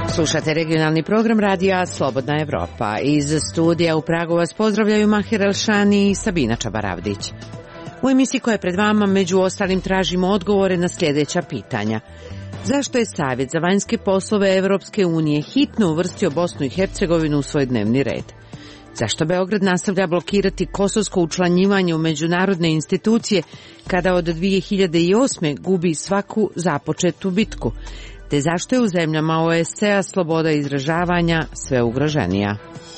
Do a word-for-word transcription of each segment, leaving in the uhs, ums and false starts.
Slušate regionalni program radija Slobodna Evropa. Iz studija u Pragu vas pozdravljaju Mahir Elšani i Sabina Čabaravdić. U emisiji koja je pred vama među ostalim tražimo odgovore na sljedeća pitanja. Zašto je Savjet za vanjske poslove Evropske unije hitno uvrstio Bosnu i Hercegovinu u svoj dnevni red? Zašto Beograd nastavlja blokirati kosovsko učlanjivanje u međunarodne institucije kada od dvije hiljade osme. gubi svaku započetu bitku? Te zašto je u zemljama O E S C-a sloboda izražavanja sve ugroženija?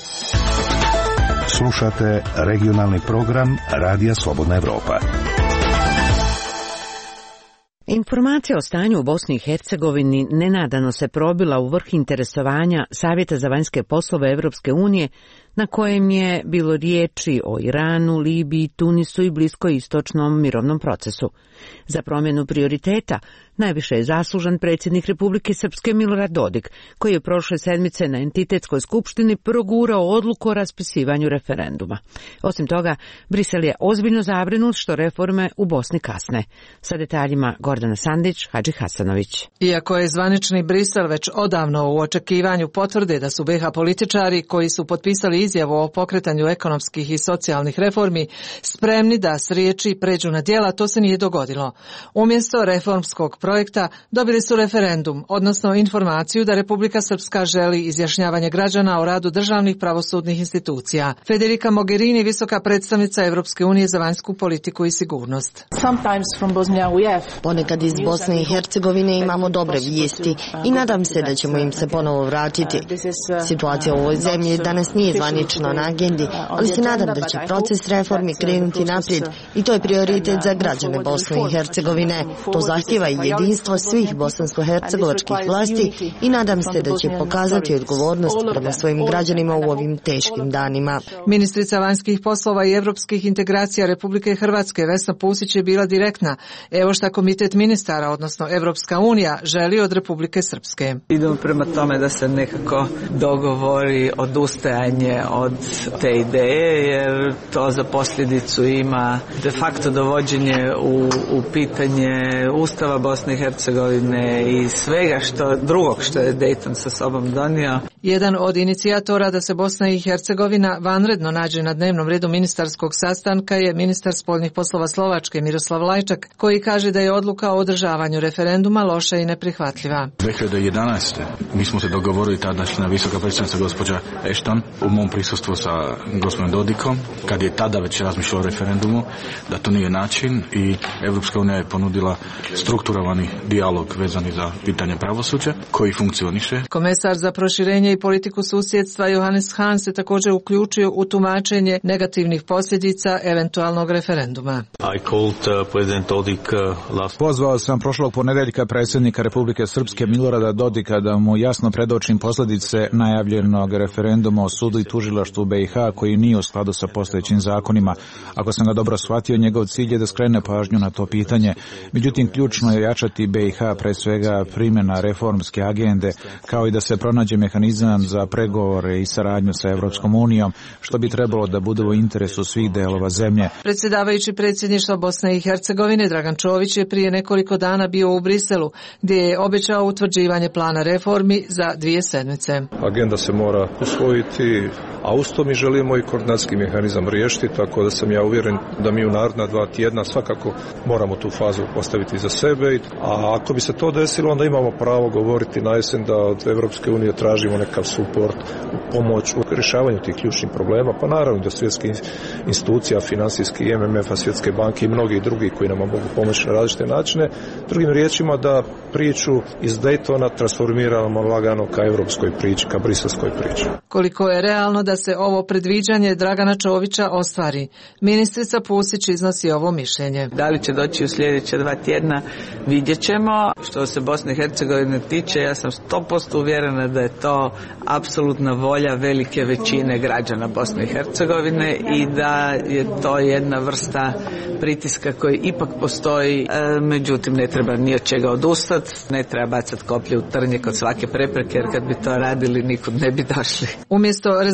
Slušate regionalni program Radija Slobodna Evropa. Informacija o stanju u Bosni i Hercegovini nenadano se probila u vrh interesovanja Savjeta za vanjske poslove Evropske unije, na kojem je bilo riječi o Iranu, Libiji, Tunisu i bliskoistočnom mirovnom procesu. Za promjenu prioriteta najviše je zaslužan predsjednik Republike Srpske Milorad Dodik, koji je prošle sedmice na entitetskoj skupštini progurao odluku o raspisivanju referenduma. Osim toga, Brisel je ozbiljno zabrinut što reforme u Bosni kasne. Sa detaljima Gordana Sandić, Hadži Hasanović. Iako je zvanični Brisel već odavno u očekivanju potvrde da su B iH političari koji su potpisali izjavu o pokretanju ekonomskih i socijalnih reformi spremni da s riječi pređu na djela, to se nije dogodilo. Umjesto reformskog projekta dobili su referendum, odnosno informaciju da Republika Srpska želi izjašnjavanje građana o radu državnih pravosudnih institucija. Federica Mogherini, visoka predstavnica Evropske unije za vanjsku politiku i sigurnost. Ponekad iz Bosne i Hercegovine imamo dobre vijesti i nadam se da ćemo im se ponovo vratiti. Situacija u ovoj zemlji danas nije zvanična na agendi, ali se nadam da će proces reformi krenuti naprijed i to je prioritet za građane Bosne i Hercegovine. To zahtjeva i jedinstvo svih bosansko-hercegovačkih vlasti i nadam se da će pokazati odgovornost prema svojim građanima u ovim teškim danima. Ministrica vanjskih poslova i evropskih integracija Republike Hrvatske Vesna Pusić je bila direktna. Evo šta Komitet ministara, odnosno Evropska unija, želi od Republike Srpske. Idemo prema tome da se nekako dogovori odustajanje od te ideje, jer to za posljedicu ima de facto dovođenje u, u pitanje Ustava Bosne i Hercegovine i svega što drugog što je Dayton sa sobom donio. Jedan od inicijatora da se Bosna i Hercegovina vanredno nađe na dnevnom redu ministarskog sastanka je ministar spoljnih poslova Slovačke Miroslav Lajčak, koji kaže da je odluka o održavanju referenduma loša i neprihvatljiva. dvije hiljade jedanaeste. mi smo se dogovorili tadašnja visoka predstavnica gospođa Ashton u mom prisustvu sa gospodinom Dodikom, kad je tada već razmišljao o referendumu, da to nije način i Evropska unija je ponudila strukturovani dijalog vezani za pitanje pravosuđa koji funkcioniše. Komesar za proširenje i politiku susjedstva Johannes Hahn se također uključio u tumačenje negativnih posljedica eventualnog referenduma. Pozvao sam prošlog ponedjeljka predsjednika Republike Srpske Milorada Dodika da mu jasno predočim posljedice najavljenog referenduma o sudu i tužilaštvu B iH koji nije u skladu sa postojećim zakonima. Ako sam ga dobro shvatio, njegov cilj je da skrene pažnju na to pitanje. Međutim, ključno je jačati B iH, pre svega primjena reformske agende, kao i da se pronađe mehanizam za pregovore i saradnju sa Evropskom unijom, što bi trebalo da bude u interesu svih delova zemlje. Predsjedavajući predsjedništva Bosne i Hercegovine Dragan Čović je prije nekoliko dana bio u Briselu, gdje je obećao utvrđivanje plana reformi za dvije sedmice. Agenda se mora usvojiti, a uz to mi želimo i koordinacijski mehanizam riješiti, tako da sam ja uvjeren da mi u naredna dva tjedna svakako moramo tu fazu postaviti za sebe. A ako bi se to desilo, onda imamo pravo govoriti na jesen da od Evropske unije tražimo nekav suport, pomoć u rješavanju tih ključnih problema, pa naravno da svjetske institucija, financijski, M M F-a, Svjetske banke i mnogi drugi koji nam mogu pomoći na različite načine. Drugim riječima da priču iz Daytona transformiramo lagano ka evropskoj priči, ka briselskoj priči. Koliko je realno da se ovo predviđanje Dragana Čovića ostvari? Ministrica Pusić iznosi ovo mišljenje. Da li će doći u sljedeća dva tjedna, vidjet ćemo. Što se Bosne i Hercegovine tiče, ja sam sto posto uvjerena da je to apsolutna volja velike većine građana Bosne i Hercegovine i da je to jedna vrsta pritiska koji ipak postoji, e, međutim ne treba ni od čega odustati, ne treba bacati koplje u trnje kod svake prepreke, jer kad bi to radili nikud ne bi došli. Umjesto rezultata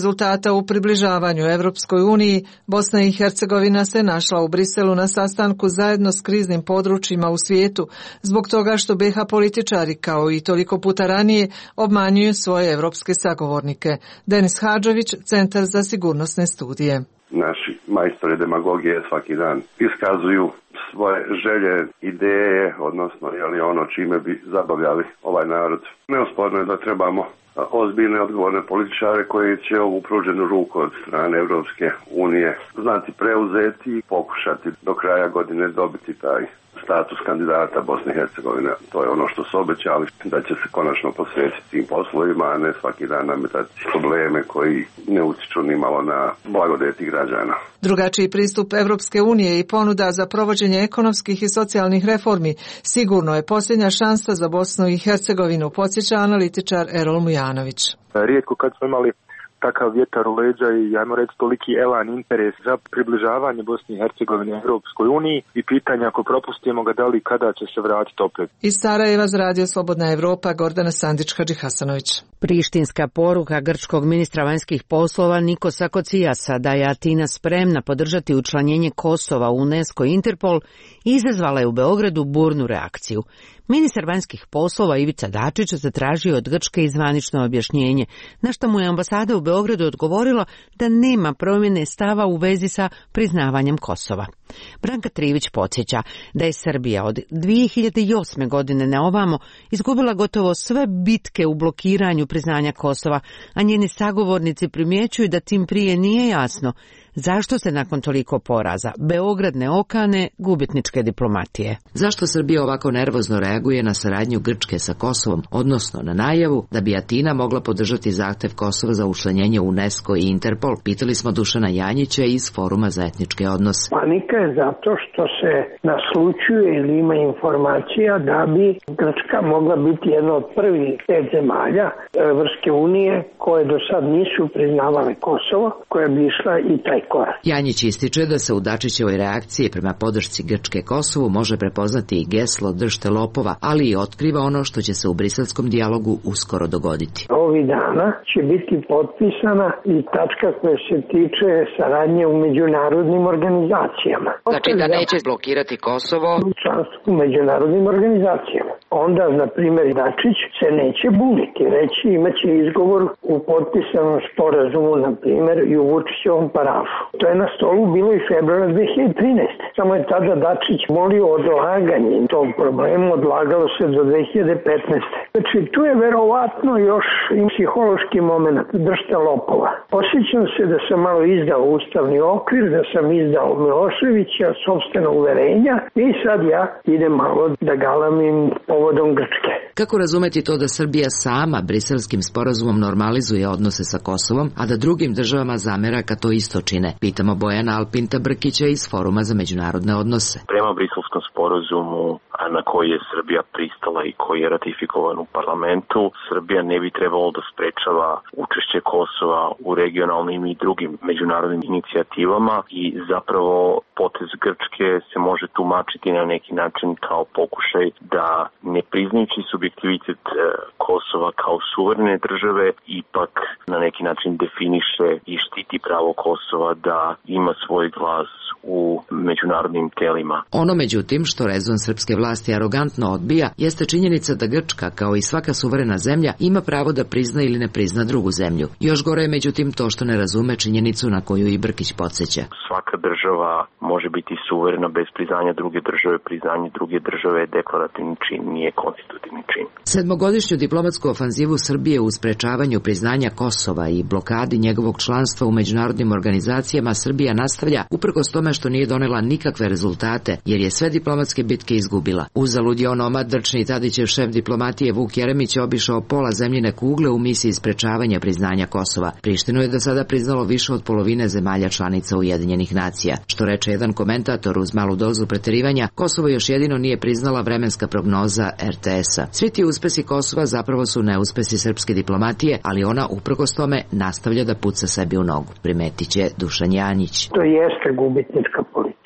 rezultata u približavanju Evropskoj uniji, Bosna i Hercegovina se našla u Briselu na sastanku zajedno s kriznim područjima u svijetu, zbog toga što be ha političari, kao i toliko puta ranije, obmanjuju svoje evropske sagovornike. Denis Hadžović, Centar za sigurnosne studije. Naši majstori demagogije svaki dan iskazuju svoje želje, ideje, odnosno je li ono čime bi zabavljali ovaj narod. Neosporno je da trebamo ozbiljne, odgovorne političare koji će ovu pruženu ruku od strane Evropske unije znati preuzeti i pokušati do kraja godine dobiti taj status kandidata Bosne i Hercegovine. To je ono što su obećali, da će se konačno posvetiti tim poslovima, a ne svaki dan nametati probleme koji ne utiču ni malo na blagodeti građana. Drugačiji pristup Evropske unije i ponuda za provođenje ekonomskih i socijalnih reformi sigurno je posljednja šansa za Bosnu i Hercegovinu, podsjeća analitičar Erol Mujanović. Rijetko kad smo imali takav vjetar u leđa i, ajmo reći, toliki elan interes za približavanje Bosne i Hercegovine Europskoj uniji i pitanja ako propustimo ga da li kada će se vratiti opet. Iz Sarajeva za Radio Slobodna Evropa, Gordana Sandić-Hadži Hasanović. Prištinska poruka grčkog ministra vanjskih poslova Nikosa Kocijasa da je Atina spremna podržati učlanjenje Kosova u UNESCO i Interpol izazvala je u Beogradu burnu reakciju. Ministar vanjskih poslova Ivica Dačić zatražio od Grčke i zvanično objašnjenje, na što mu je ambasada u Beogradu odgovorila da nema promjene stava u vezi sa priznavanjem Kosova. Branka Trivić podsjeća da je Srbija od dvije hiljade osme. godine na ovamo izgubila gotovo sve bitke u blokiranju priznanja Kosova, a njeni sagovornici primjećuju da tim prije nije jasno zašto se nakon toliko poraza Beograd ne okane gubitničke diplomatije. Zašto Srbija ovako nervozno reaguje na saradnju Grčke sa Kosovom, odnosno na najavu da bi Atina mogla podržati zahtev Kosova za učlanjenje u UNESCO i Interpol, pitali smo Dušana Janjića iz Foruma za etničke odnose. Panika je zato što se naslućuje ili ima informacija da bi Grčka mogla biti jedna od prvih pet zemalja Evropske unije koje do sad nisu priznavale Kosovo, koja bi išla i taj korak. Janjić ističe da se u Dačićevoj reakciji prema podršci Grčke Kosovu može prepoznati i geslo držte lopova, ali i otkriva ono što će se u briselskom dijalogu uskoro dogoditi. Ovih dana će biti potpisana i tačka koja se tiče saradnje u međunarodnim organizacijama. Znači da neće blokirati Kosovo u članstvu u međunarodnim organizacijama. Onda, na primjer, Dačić se neće buniti, reći imaće izgovor u potpisanom sporazumu, na primjer, i u Vučićevom parafu. To je na stolu bilo i februara dve hiljade trinaeste. Samo je tada Dačić molio odlaganje tog problema, odlagalo se do dve hiljade petnaeste. Znači, tu je verovatno još i psihološki moment, držte lopova. Osjećam se da sam malo izdao ustavni okvir, da sam izdao Miloševića, sopstvena uverenja i sad ja idem malo da galamim povodom Grčke. Kako razumeti to da Srbija sama briselskim sporazumom normalizuje odnose sa Kosovom, a da drugim državama zamera kad to isto čine? Pitamo Bojana Alpinta Brkića iz Foruma za međunarodne odnose. Prema briselskom sporazumu na koji je Srbija pristala i koji je ratifikovan u parlamentu, Srbija ne bi trebalo da sprečava učešće Kosova u regionalnim i drugim međunarodnim inicijativama i zapravo potez Grčke se može tumačiti na neki način kao pokušaj da ne priznajući subjektivitet Kosova kao suverene države ipak na neki način definiše i štiti pravo Kosova da ima svoj glas u međunarodnim telima. Ono međutim što rezon srpske vlasti arogantno odbija jeste činjenica da Grčka, kao i svaka suverena zemlja, ima pravo da prizna ili ne prizna drugu zemlju. Još gore je međutim to što ne razume činjenicu na koju i Brkić podsjeća. Svaka država može biti suverena bez priznanja druge države. Priznanje druge države je deklarativni čin, nije konstitutivni čin. Sedmogodišnju diplomatsku ofanzivu Srbije u sprečavanju priznanja Kosova i blokadi njegovog članstva u međunarodnim organizacijama Srbija nastavlja uprkos tome što nije donela nikakve rezultate, jer je sve diplomatske bitke izgubila. Uzalud je onomad drčni Tadićev šef diplomatije Vuk Jeremić obišao pola zemljine kugle u misiji sprečavanja priznanja Kosova. Prištinu je do sada priznalo više od polovine zemalja članica Ujedinjenih nacija. Što reče jedan komentator uz malu dozu preterivanja, Kosovo još jedino nije priznala vremenska prognoza er te es-a. Svi ti uspesi Kosova zapravo su neuspesi srpske diplomatije, ali ona uprkos tome nastavlja da puca sebi u nogu, primetit će Dušan Janjić. To jeste gubitnička politika.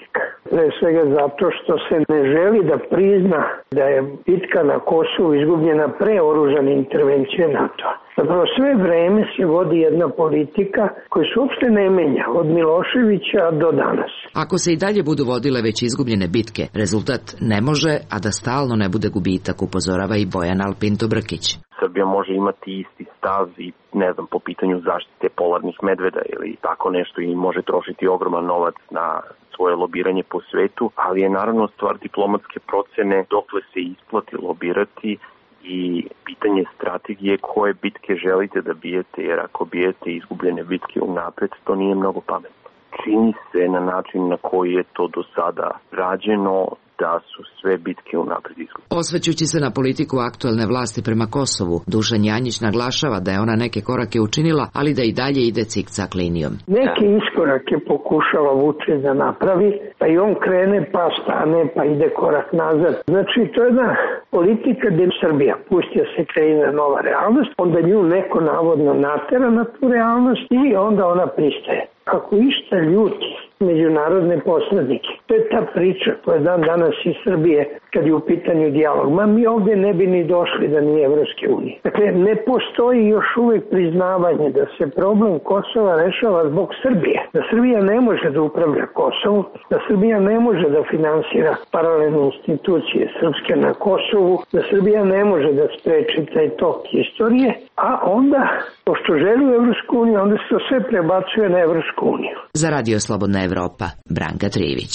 Pre svega zato što se ne želi da prizna da je bitka na Kosovu izgubljena pre oružane intervencije NATO-a. Zapravo sve vreme se vodi jedna politika koja se uopšte ne menja od Miloševića do danas. Ako se i dalje budu vodile već izgubljene bitke, rezultat ne može, a da stalno ne bude gubitak, upozorava i Bojan Alpinto Brkić. Srbija može imati isti stav i, ne znam, po pitanju zaštite polarnih medveda ili tako nešto i može trošiti ogroman novac na svoje lobiranje po svetu, ali je naravno stvar diplomatske procene dokle se isplati lobirati i pitanje strategije koje bitke želite da bijete, jer ako bijete izgubljene bitke unapred, to nije mnogo pametno. Čini se na način na koji je to do sada rađeno da su sve bitke unapred izgubljene. Osvećujući se na politiku aktuelne vlasti prema Kosovu, Dušan Janjić naglašava da je ona neke korake učinila, ali da i dalje ide cikcak linijom. Neke iskorake pokušava Vučić da napravi, pa i on krene, pa stane, pa ide korak nazad. Znači, to je jedna politika gde Srbija pustio se kreira nova realnost, onda nju neko navodno natera na tu realnost i onda ona pristaje. Ako išta ljuti međunarodne posrednike, to je ta priča koja dan danas iz Srbije kad je u pitanju dijalog. Ma mi ovdje ne bi ni došli da nije Evropske unije. Dakle, ne postoji još uvijek priznavanje da se problem Kosova rešava zbog Srbije. Da Srbija ne može da upravlja Kosovom, da Srbija ne može da finansira paralelne institucije srpske na Kosovu, da Srbija ne može da spreči taj tok istorije, a onda, pošto želi u Evropsku uniju, onda se to sve prebacuje na Evropsku uniju. Za Radio Slobodna Evropa, Branka Trivić.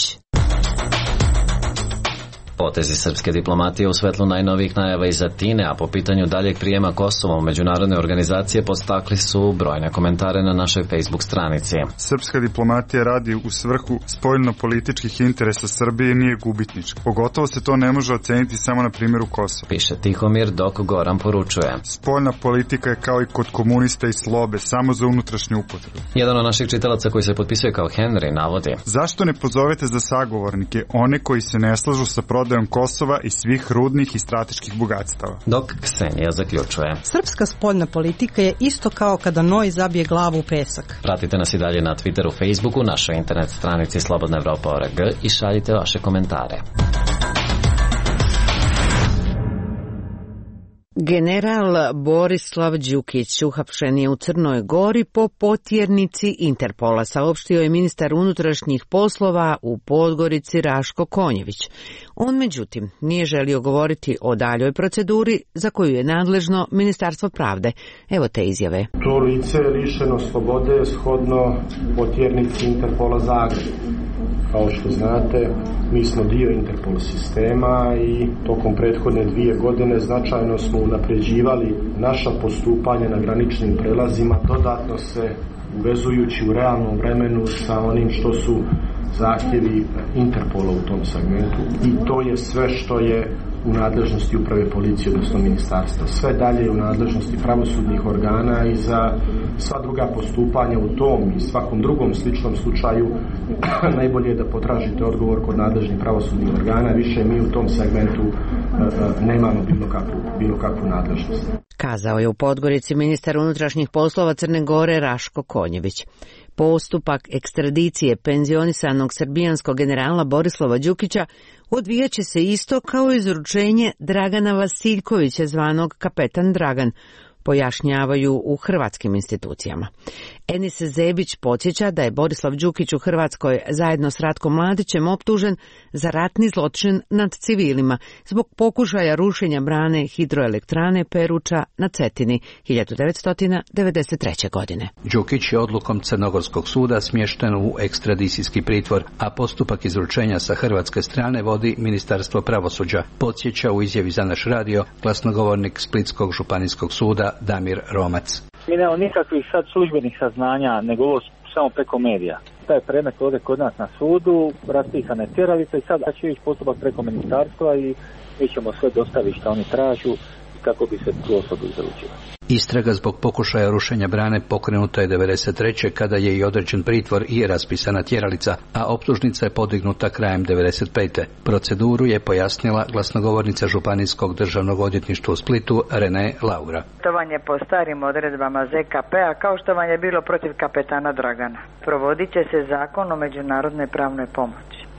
Potezi srpske diplomatije u svetlu najnovijih najava iz Atine, a po pitanju daljeg prijema Kosova u međunarodne organizacije podstakli su brojne komentare na našoj Facebook stranici. Srpska diplomatija radi u svrhu spoljno-političkih interesa Srbije i nije gubitnička. Pogotovo se to ne može oceniti samo na primjeru Kosova. Piše Tihomir, dok Goran poručuje. Spoljna politika je kao i kod komunista i slobe, samo za unutrašnju upotrebu. Jedan od naših čitalaca koji se potpisuje kao Henry navodi. Zašto ne pozovete za sagovornike one koji se ne slažu sa prodajom Kosova i svih rudnih i strateških bogatstava? Dok Ksenija zaključuje. Srpska spoljna politika je isto kao kada noj zabije glavu u pesak. Pratite nas i dalje na Twitteru, Facebooku, našoj internet stranici slobodna evropa tačka org i šaljite vaše komentare. General Borislav Đukić uhapšen je u Crnoj Gori po potjernici Interpola, saopštio je ministar unutrašnjih poslova u Podgorici Raško Konjević. On, međutim, nije želio govoriti o daljoj proceduri za koju je nadležno Ministarstvo pravde. Evo te izjave. To lice je lišeno slobode shodno potjernici Interpola Zagreb. Kao što znate, mi smo dio Interpol sistema i tokom prethodne dvije godine značajno smo unapređivali naša postupanja na graničnim prelazima, dodatno se uvezujući u realnom vremenu sa onim što su zahtjevi Interpola u tom segmentu. I to je sve što je u nadležnosti uprave policije, odnosno ministarstva. Sve dalje je u nadležnosti pravosudnih organa i za sva druga postupanja u tom i svakom drugom sličnom slučaju najbolje je da potražite odgovor kod nadležnih pravosudnih organa. Više mi u tom segmentu nemamo bilo kakvu, bilo kakvu nadležnost. Kazao je u Podgorici ministar unutrašnjih poslova Crne Gore Raško Konjević. Postupak ekstradicije penzionisanog srbijanskog generala Borislava Đukića odvijaće se isto kao izručenje Dragana Vasiljkovića zvanog Kapetan Dragan, pojašnjavaju u hrvatskim institucijama. Enis Zebić podsjeća da je Borislav Đukić u Hrvatskoj zajedno s Ratkom Mladićem optužen za ratni zločin nad civilima zbog pokušaja rušenja brane hidroelektrane Peruča na Cetini hiljadu devetsto devedeset treće. godine. Đukić je odlukom Crnogorskog suda smješten u ekstradicijski pritvor, a postupak izručenja sa hrvatske strane vodi Ministarstvo pravosuđa, podsjeća u izjavi za naš radio glasnogovornik Splitskog županijskog suda Damir Romac. Mi nemamo nikakvih sad službenih saznanja, nego ovo samo preko medija. Taj predmet ovdje kod nas na sudu, raspisane tjeralice i sad će ići postupak preko ministarstva i mi ćemo sve dostaviti što oni tražu kako bi se tu osobu izručila. Istraga zbog pokušaja rušenja brane pokrenuta je devedeset treće kada je i određen pritvor i raspisana tjeralica, a optužnica je podignuta krajem devedeset pete. Proceduru je pojasnila glasnogovornica Županijskog državnog odvjetništva u Splitu Rene Laura. To vam je po starim odredbama Z K P-a kao što vam je bilo protiv kapetana Dragana. Provodit će se zakon o međunarodnoj pravnoj pomoći.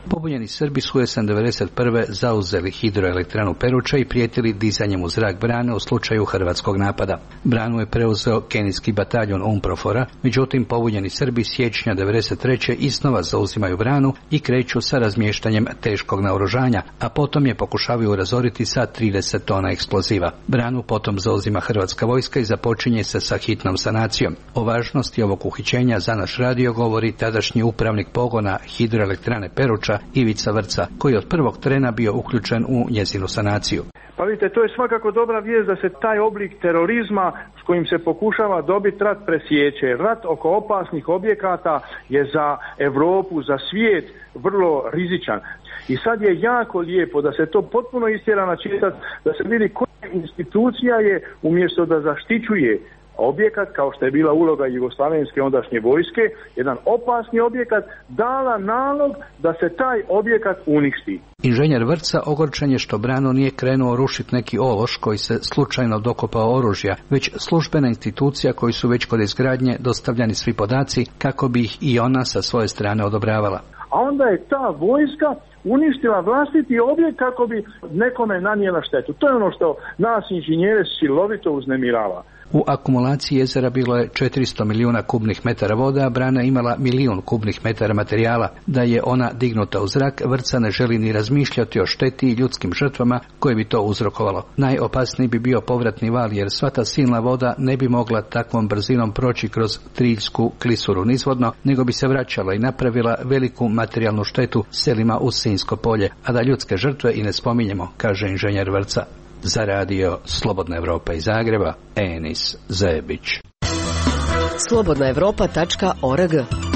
Pobunjeni Srbi su jesen devedeset prve zauzeli hidroelektranu Peruča i prijetili dizanjem u zrak brane u slučaju hrvatskog napada. Branu je preuzeo kenijski bataljon UNPROFOR-a, međutim pobunjeni Srbi siječnja devedeset treće iznova zauzimaju branu i kreću sa razmještanjem teškog naoružanja, a potom je pokušavaju razoriti sa trideset tona eksploziva. Branu potom zauzima hrvatska vojska i započinje se sa hitnom sanacijom. O važnosti ovog uhićenja za naš radio govori tadašnji upravnik pogona hidroelektrane Peruča Ivica Vrca, koji je od prvog trena bio uključen u njezinu sanaciju. Pa vidite, to je svakako dobra vijest da se taj oblik terorizma s kojim se pokušava dobiti rat presjeće. Rat oko opasnih objekata je za Europu, za svijet vrlo rizičan. I sad je jako lijepo da se to potpuno istjera na čistac, da se vidi koja institucija je umjesto da zaštićuje objekat, kao što je bila uloga jugoslavenske ondašnje vojske, jedan opasni objekat, dala nalog da se taj objekat uništi. Inženjer Vrca ogorčen je što branu nije krenuo rušiti neki ološ koji se slučajno dokopao oružja, već službena institucija koji su već kod izgradnje dostavljani svi podaci kako bi ih i ona sa svoje strane odobravala. A onda je ta vojska uništila vlastiti objekt kako bi nekome nanijela štetu. To je ono što nas inženjere silovito uznemirava. U akumulaciji jezera bilo je četiristo milijuna kubnih metara vode, a brana imala milijun kubnih metara materijala. Da je ona dignuta u zrak, Vrca ne želi ni razmišljati o šteti i ljudskim žrtvama koje bi to uzrokovalo. Najopasniji bi bio povratni val, jer sva ta silna voda ne bi mogla takvom brzinom proći kroz Triljsku klisuru nizvodno, nego bi se vraćala i napravila veliku materijalnu štetu selima uz Sinjsko polje, a da ljudske žrtve i ne spominjemo, kaže inženjer Vrca. Za radio Slobodna Evropa iz Zagreba, Enis Zebić. slobodna evropa tačka org.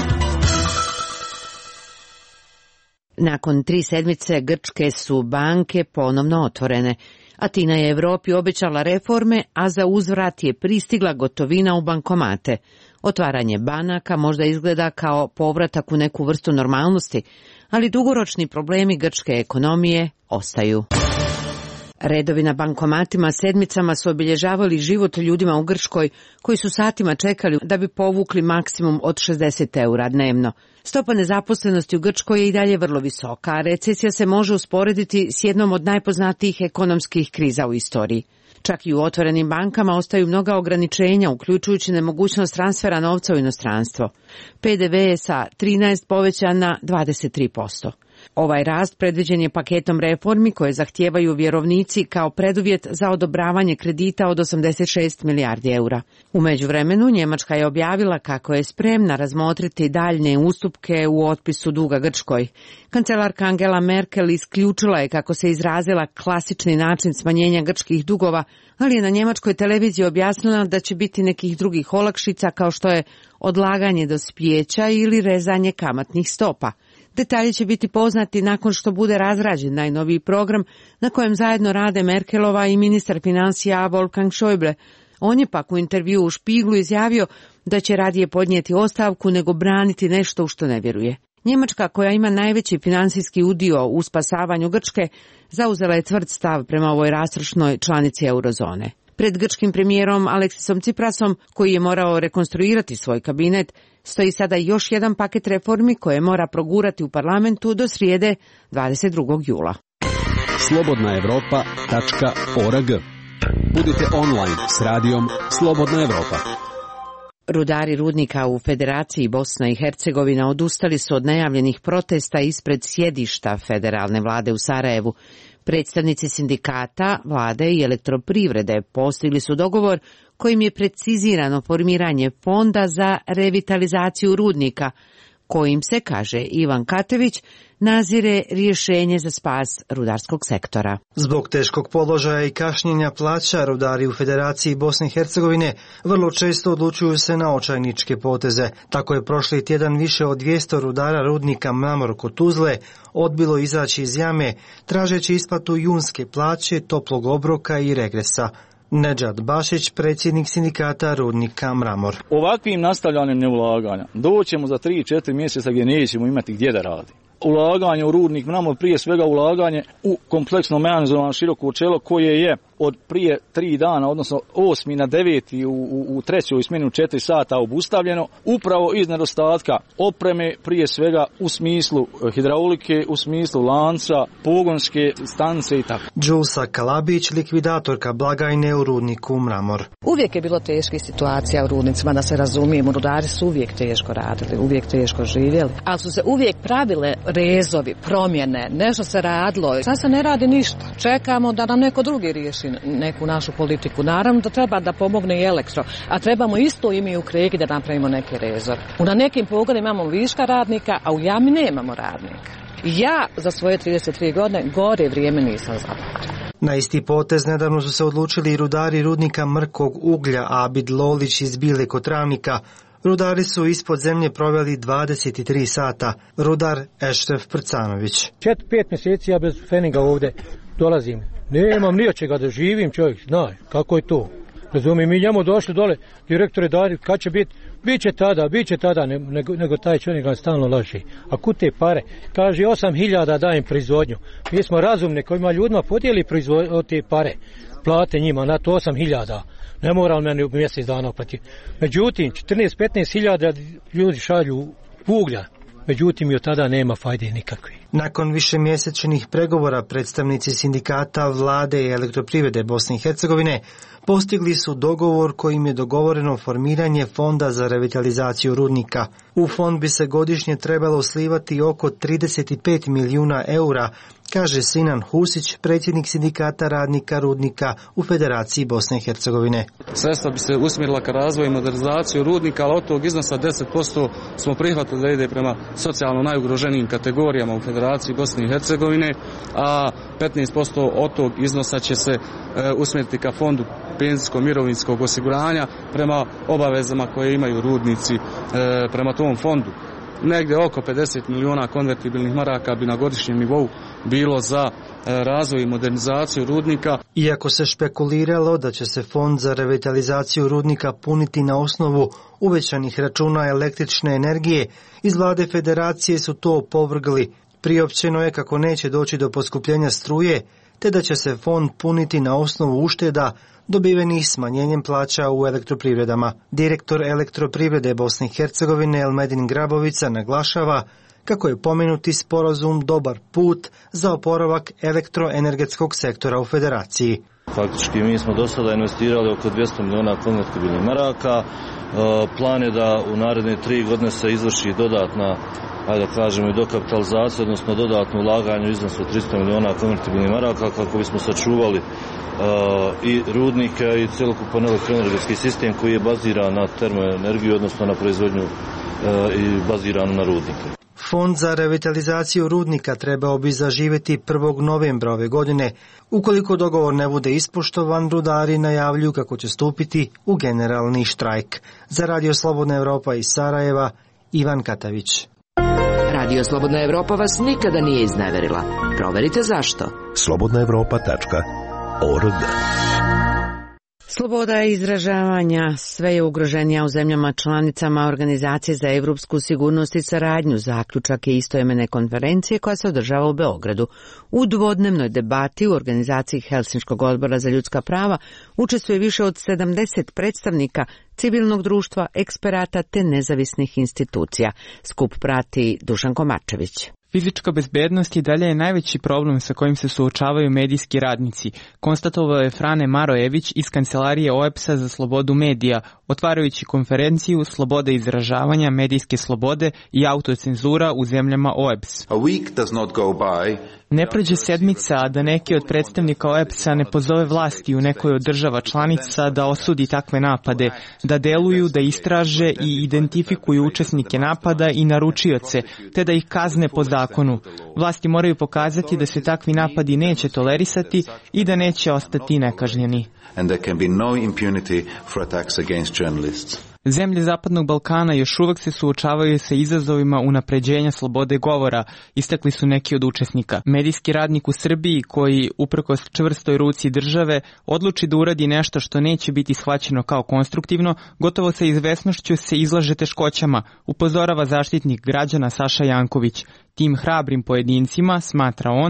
Nakon tri sedmice grčke su banke ponovno otvorene. Atina je Evropi obećala reforme, a za uzvrat je pristigla gotovina u bankomate. Otvaranje banaka možda izgleda kao povratak u neku vrstu normalnosti, ali dugoročni problemi grčke ekonomije ostaju. Redovi na bankomatima sedmicama su obilježavali život ljudima u Grčkoj koji su satima čekali da bi povukli maksimum od šezdeset eura dnevno. Stopa nezaposlenosti u Grčkoj je i dalje vrlo visoka, a recesija se može usporediti s jednom od najpoznatijih ekonomskih kriza u istoriji. Čak i u otvorenim bankama ostaju mnoga ograničenja, uključujući nemogućnost transfera novca u inostranstvo. P D V je sa trinaest povećan na dvadeset tri posto. Ovaj rast predviđen je paketom reformi koje zahtijevaju vjerovnici kao preduvjet za odobravanje kredita od osamdeset šest milijardi eura. U međuvremenu Njemačka je objavila kako je spremna razmotriti daljne ustupke u otpisu duga Grčkoj. Kancelarka Angela Merkel isključila je, kako se izrazila, klasični način smanjenja grčkih dugova, ali je na njemačkoj televiziji objasnila da će biti nekih drugih olakšica kao što je odlaganje dospijeća ili rezanje kamatnih stopa. Detalji će biti poznati nakon što bude razrađen najnoviji program na kojem zajedno rade Merkelova i ministar financija Wolfgang Schäuble. On je pak u intervju u Špiglu izjavio da će radije podnijeti ostavku nego braniti nešto u što ne vjeruje. Njemačka, koja ima najveći financijski udio u spasavanju Grčke, zauzela je tvrd stav prema ovoj rastrošnoj članici eurozone. Pred grčkim premijerom Aleksisom Tsiprasom, koji je morao rekonstruirati svoj kabinet, stoji sada još jedan paket reformi koje mora progurati u parlamentu do srijede dvadeset drugog jula. slobodna evropa tačka org. Budite online s radijom Slobodna Evropa. Rudari rudnika u Federaciji Bosna i Hercegovina odustali su od najavljenih protesta ispred sjedišta federalne vlade u Sarajevu. Predstavnici sindikata, vlade i elektroprivrede postigli su dogovor kojim je precizirano formiranje fonda za revitalizaciju rudnika, kojim se, kaže Ivan Katević, nazire rješenje za spas rudarskog sektora. Zbog teškog položaja i kašnjenja plaća, rudari u Federaciji Bosne i Hercegovine vrlo često odlučuju se na očajničke poteze. Tako je prošli tjedan više od dvjesto rudara rudnika Mramor kod Tuzle odbilo izaći iz jame, tražeći isplatu junske plaće, toplog obroka i regresa. Nedžad Bašić, predsjednik sindikata rudnika Mramor. Ovakvim nastavljanjem neulaganja doćemo za tri četiri mjeseca gdje nećemo imati gdje da radi. Ulaganje u rudnik Mramor, prije svega ulaganje u kompleksno mehanizovan široko čelo koje je od prije tri dana, odnosno osmi na deveti u, u, u trećoj smjeni u četiri sata obustavljeno, upravo iz nedostatka opreme, prije svega u smislu hidraulike, u smislu lanca, pogonske stanice i tako. Đulsa Kalabić, likvidatorka blagajne u rudniku Mramor. Uvijek je bilo teških situacija u rudnicima, da se razumijemo, rudari su uvijek teško radili, uvijek teško živjeli, ali su se uvijek pravile rezovi, promjene, nešto se radilo. Sad se ne radi ništa. Čekamo da nam neko drugi riješi neku našu politiku. Naravno da treba da pomogne i elektro, a trebamo isto i mi u Kreki da napravimo neke rezove. Na nekim pogonima imamo viška radnika, a u jami nemamo radnika. Ja za svoje trideset tri godine gore vrijeme nisam zaboravila. Na isti potez nedavno su se odlučili i rudari rudnika mrkog uglja Abid Lolić iz Bile Kotravnika. Rudari su ispod zemlje proveli dvadeset tri sata. Rudar Ešref Prcanović. Četiri, pet mjeseci ja bez feninga ovdje dolazim. Nemam ni od čega da živim, čovjek zna kako je to. Razumijem, mi njemu došli dole, direktore dali, kad će biti, bit će tada, bit će tada, nego, nego taj čovjek ga stalno laži. A kud te pare? Kaže, osam hiljada dajem proizvodnju. Mi smo razumni, kojima ljudima podijeli od te pare, plate njima, na to osam hiljada. Ne mora meni u mjesec dana oplatiti. Međutim, četrnaest petnaest hiljada ljudi šalju uglja. Međutim, i od tada nema fajde nikakve. Nakon višemjesečnih pregovora predstavnici sindikata, vlade i elektroprivrede Bosne i Hercegovine postigli su dogovor kojim je dogovoreno formiranje fonda za revitalizaciju rudnika. U fond bi se godišnje trebalo slivati oko trideset pet milijuna eura, kaže Sinan Husić, predsjednik sindikata radnika rudnika u Federaciji Bosne i Hercegovine. Sredstva bi se usmjerila ka razvoju i modernizaciju rudnika, ali od tog iznosa deset posto smo prihvatili da ide prema socijalno najugroženijim kategorijama u Federaciji Bosne i Hercegovine, a petnaest posto od tog iznosa će se e, usmjeriti ka fondu penzijsko-mirovinskog osiguranja prema obavezama koje imaju rudnici e, prema tom fondu. Negdje oko pedeset milijuna konvertibilnih maraka bi na godišnjem nivou bilo za razvoj i modernizaciju rudnika. Iako se špekuliralo da će se fond za revitalizaciju rudnika puniti na osnovu uvećanih računa električne energije, iz vlade Federacije su to opovrgli. Priopćeno je kako neće doći do poskupljenja struje, te da će se fond puniti na osnovu ušteda dobivenih smanjenjem plaća u elektroprivredama. Direktor elektroprivrede Bosne i Hercegovine Elmedin Grabovica naglašava kako je pomenuti sporazum dobar put za oporavak elektroenergetskog sektora u Federaciji. Faktički mi smo do sada investirali oko dvjesto milijuna konvertibilnih maraka. Plan je da u naredne tri godine se izvrši dodatna, ajde da kažemo, i dokapitalizacija, odnosno dodatno ulaganje u iznosu od tristo milijuna konvertibilnih maraka kako bismo sačuvali Uh, i rudnike i cjelokupan elektroenergetski sistem koji je baziran na termoenergiju, odnosno na proizvodnju uh, i baziran na rudnike. Fond za revitalizaciju rudnika trebao bi zaživjeti prvog novembra ove godine. Ukoliko dogovor ne bude ispoštovan, rudari najavljuju kako će stupiti u generalni štrajk. Za Radio Slobodna Evropa iz Sarajeva, Ivan Katavić. Radio Slobodna Evropa vas nikada nije izneverila. Proverite zašto. slobodna evropa tačka org. Sloboda izražavanja sve je ugroženija u zemljama članicama Organizacije za evropsku sigurnost i saradnju. Zaključak je istoimene konferencije koja se održava u Beogradu. U dvodnevnoj debati u organizaciji Helsinškog odbora za ljudska prava učestvuje više od sedamdeset predstavnika civilnog društva, eksperata te nezavisnih institucija. Skup prati Dušan Komačević. Fizička bezbednost i dalje je najveći problem sa kojim se suočavaju medijski radnici, konstatovao je Frane Marojević iz kancelarije O E B S-a za slobodu medija, otvarajući konferenciju Sloboda izražavanja, medijske slobode i autocenzura u zemljama O E B S. Ne prođe sedmica, a da neki od predstavnika O E B S-a ne pozove vlasti u nekoj od država članica da osudi takve napade, da deluju, da istraže i identifikuju učesnike napada i naručioce, te da ih kazne po zakonu. Vlasti moraju pokazati da se takvi napadi neće tolerisati i da neće ostati nekažnjeni. Zemlje Zapadnog Balkana još uvek se suočavaju sa izazovima unapređenja slobode govora, istakli su neki od učesnika. Medijski radnik u Srbiji koji, uprkos čvrstoj ruci države, odluči da uradi nešto što neće biti shvaćeno kao konstruktivno, gotovo sa izvesnošću se izlaže teškoćama, upozorava zaštitnik građana Saša Janković. Tim hrabrim pojedincima, smatra on,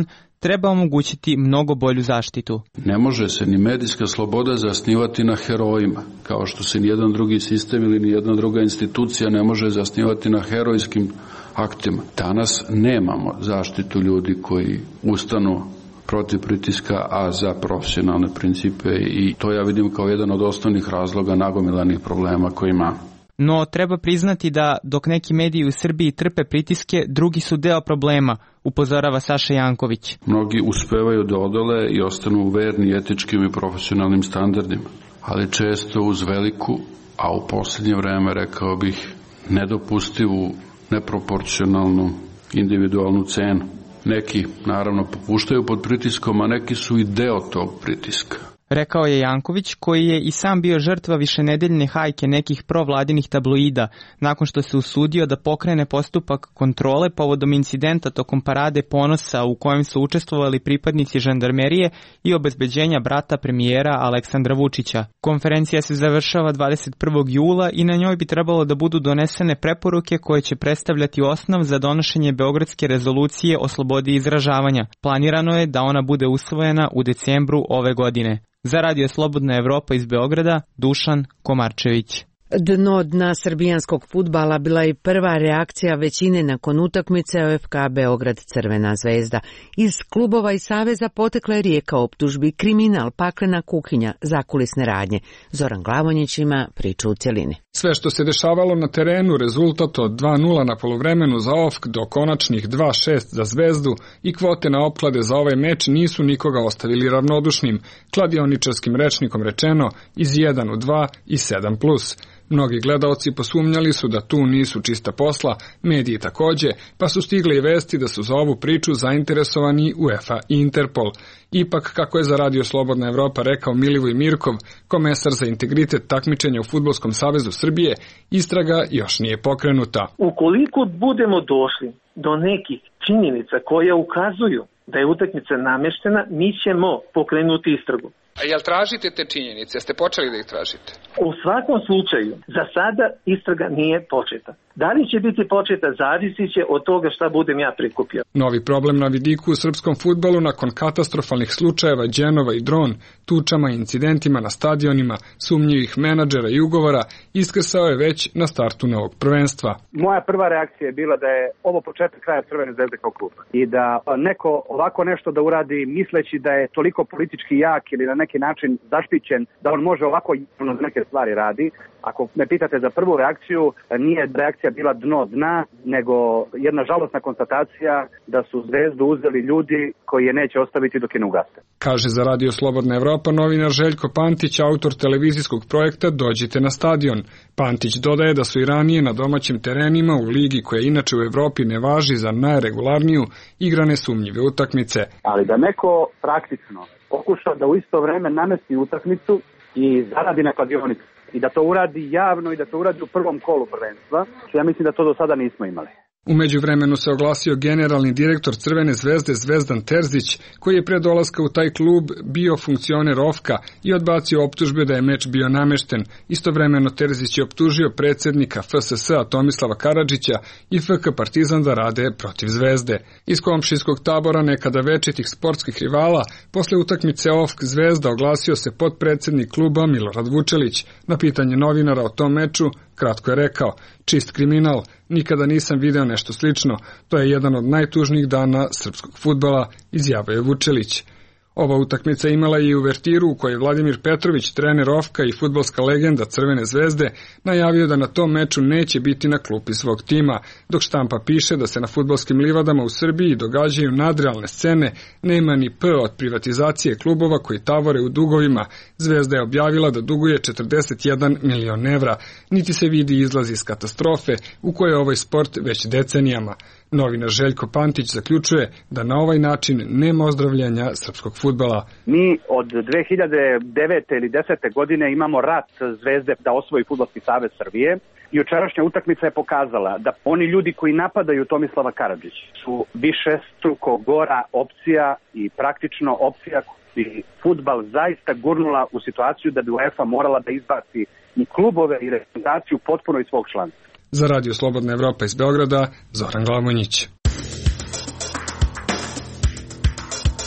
treba omogućiti mnogo bolju zaštitu. Ne može se ni medijska sloboda zasnivati na herojima, kao što se nijedan drugi sistem ili nijedna druga institucija ne može zasnivati na herojskim aktima. Danas nemamo zaštitu ljudi koji ustanu protiv pritiska, a za profesionalne principe, i to ja vidim kao jedan od osnovnih razloga nagomilanih problema koji ima. No, treba priznati da dok neki mediji u Srbiji trpe pritiske, drugi su deo problema, upozorava Saša Janković. Mnogi uspevaju da odole i ostanu verni etičkim i profesionalnim standardima, ali često uz veliku, a u posljednje vreme rekao bih nedopustivu, neproporcionalnu, individualnu cenu. Neki, naravno, popuštaju pod pritiskom, a neki su i deo tog pritiska. Rekao je Janković, koji je i sam bio žrtva višenedeljne hajke nekih provladinih tabloida, nakon što se usudio da pokrene postupak kontrole povodom incidenta tokom parade ponosa u kojem su učestvovali pripadnici žandarmerije i obezbeđenja brata premijera Aleksandra Vučića. Konferencija se završava dvadeset prvog jula i na njoj bi trebalo da budu donesene preporuke koje će predstavljati osnov za donošenje Beogradske rezolucije o slobodi izražavanja. Planirano je da ona bude usvojena u decembru ove godine. Za Radio Slobodna Evropa iz Beograda, Dušan Komarčević. Dno dna srbijanskog fudbala bila i prva reakcija većine nakon utakmice O F K Beograd Crvena zvezda. Iz klubova i saveza potekla je rijeka optužbi, kriminal, paklena kuhinja, zakulisne radnje. Zoran Glavonjić ima priču u cjelini. Sve što se dešavalo na terenu, rezultat od dva nula na poluvremenu za O F K do konačnih dva šest za Zvezdu i kvote na opklade za ovaj meč nisu nikoga ostavili ravnodušnim, kladioničarskim rečnikom rečeno, iz jedan u dva i sedam plus. Mnogi gledaoci posumnjali su da tu nisu čista posla, mediji takođe, pa su stigli i vesti da su za ovu priču zainteresovani UEFA i Interpol. Ipak, kako je za Radio Slobodna Evropa rekao Milivoj Mirkov, komesar za integritet takmičenja u Fudbalskom savezu Srbije, istraga još nije pokrenuta. Ukoliko budemo došli do nekih činjenica koje ukazuju da je utakmica nameštena, mi ćemo pokrenuti istragu. A jel tražite te činjenice? Jeste počeli da ih tražite? U svakom slučaju, za sada istraga nije početa. Da li će biti početa, zavisit će od toga šta budem ja prikupio. Novi problem na vidiku u srpskom fudbalu nakon katastrofalnih slučajeva Đenova i Dron, tučama i incidentima na stadionima, sumnjivih menadžera i ugovora, iskrsao je već na startu novog prvenstva. Moja prva reakcija je bila da je ovo početak kraja Crvene zvezde kao kluba i da neko ovako nešto da uradi misleći da je toliko politički jak ili na neki način zaštićen da on može ovako neke stvari radi. Ako me pitate za prvu reakciju, nije reakcija bila dno dna, nego jedna žalosna konstatacija da su Zvezdu uzeli ljudi koji je neće ostaviti dok je ne ugaste. Kaže za Radio Slobodna Evropa novinar Željko Pantić, autor televizijskog projekta Dođite na stadion. Pantić dodaje da su i ranije na domaćim terenima u ligi koja inače u Evropi ne važi za najregularniju igrane sumnjive utakmice. Ali da neko praktično pokuša da u isto vreme namesti utakmicu i zaradi na kladionicu i da to uradi javno i da to uradi u prvom kolu prvenstva, ja mislim da to do sada nismo imali. U međuvremenu se oglasio generalni direktor Crvene zvezde Zvezdan Terzić, koji je pre dolaska u taj klub bio funkcioner O F K-a i odbacio optužbe da je meč bio namešten. Istovremeno Terzić je optužio predsjednika F S S-a Tomislava Karadžića i F K Partizan da rade protiv Zvezde. Iz komšijskog tabora nekada večitih sportskih rivala, posle utakmice O F K Zvezda oglasio se potpredsjednik kluba Milorad Vučelić. Na pitanje novinara o tom meču, kratko je rekao, čist kriminal, nikada nisam video nešto slično, to je jedan od najtužnijih dana srpskog fudbala, izjavio je Vučelić. Ova utakmica imala je i uvertiru u kojoj Vladimir Petrović, trener O F K-a i fudbalska legenda Crvene zvezde, najavio da na tom meču neće biti na klupi svog tima, dok štampa piše da se na fudbalskim livadama u Srbiji događaju nadrealne scene, nema ni P od privatizacije klubova koji tavore u dugovima. Zvezda je objavila da duguje četrdeset jedan milion evra, niti se vidi izlaz iz katastrofe u kojoj je ovaj sport već decenijama. Novinar Željko Pantić zaključuje da na ovaj način nema ozdravljenja srpskog fudbala. Mi od dve hiljade devete ili desete godine imamo rat Zvezde da osvoji Fudbalski savez Srbije. Jučerašnja utakmica je pokazala da oni ljudi koji napadaju Tomislava Karadžića su više struko gora opcija i praktično opcija bi fudbal zaista gurnula u situaciju da bi UEFA morala da izbaci i klubove i reprezentaciju potpuno iz svog članstva. Za Radio Slobodna Evropa iz Beograda, Zoran Glamonjić.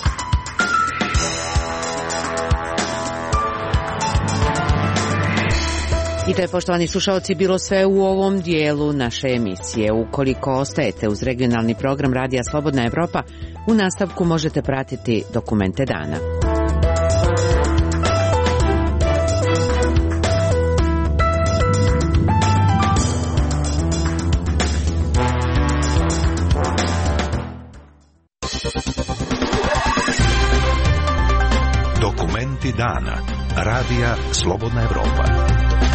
To je, poštovani slušalci, bilo sve u ovom dijelu naše emisije. Ukoliko ostajete uz regionalni program Radija Slobodna Evropa, u nastavku možete pratiti dokumente dana. Dokumenti dana. Radija Slobodna Evropa.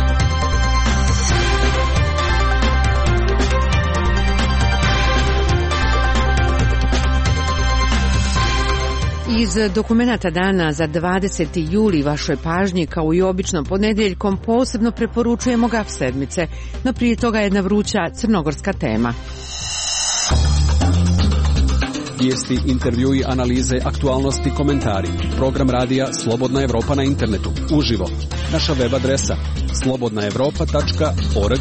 Iz dokumenata dana za dvadeseti juli vašoj pažnji, kao i obično ponedjeljkom, posebno preporučujemo Gaf sedmice, no prije toga jedna vruća crnogorska tema. Vijesti, intervjui, analize, aktualnosti, komentari. Program radija Slobodna Evropa na internetu. Uživo. Naša web adresa slobodna evropa tačka org.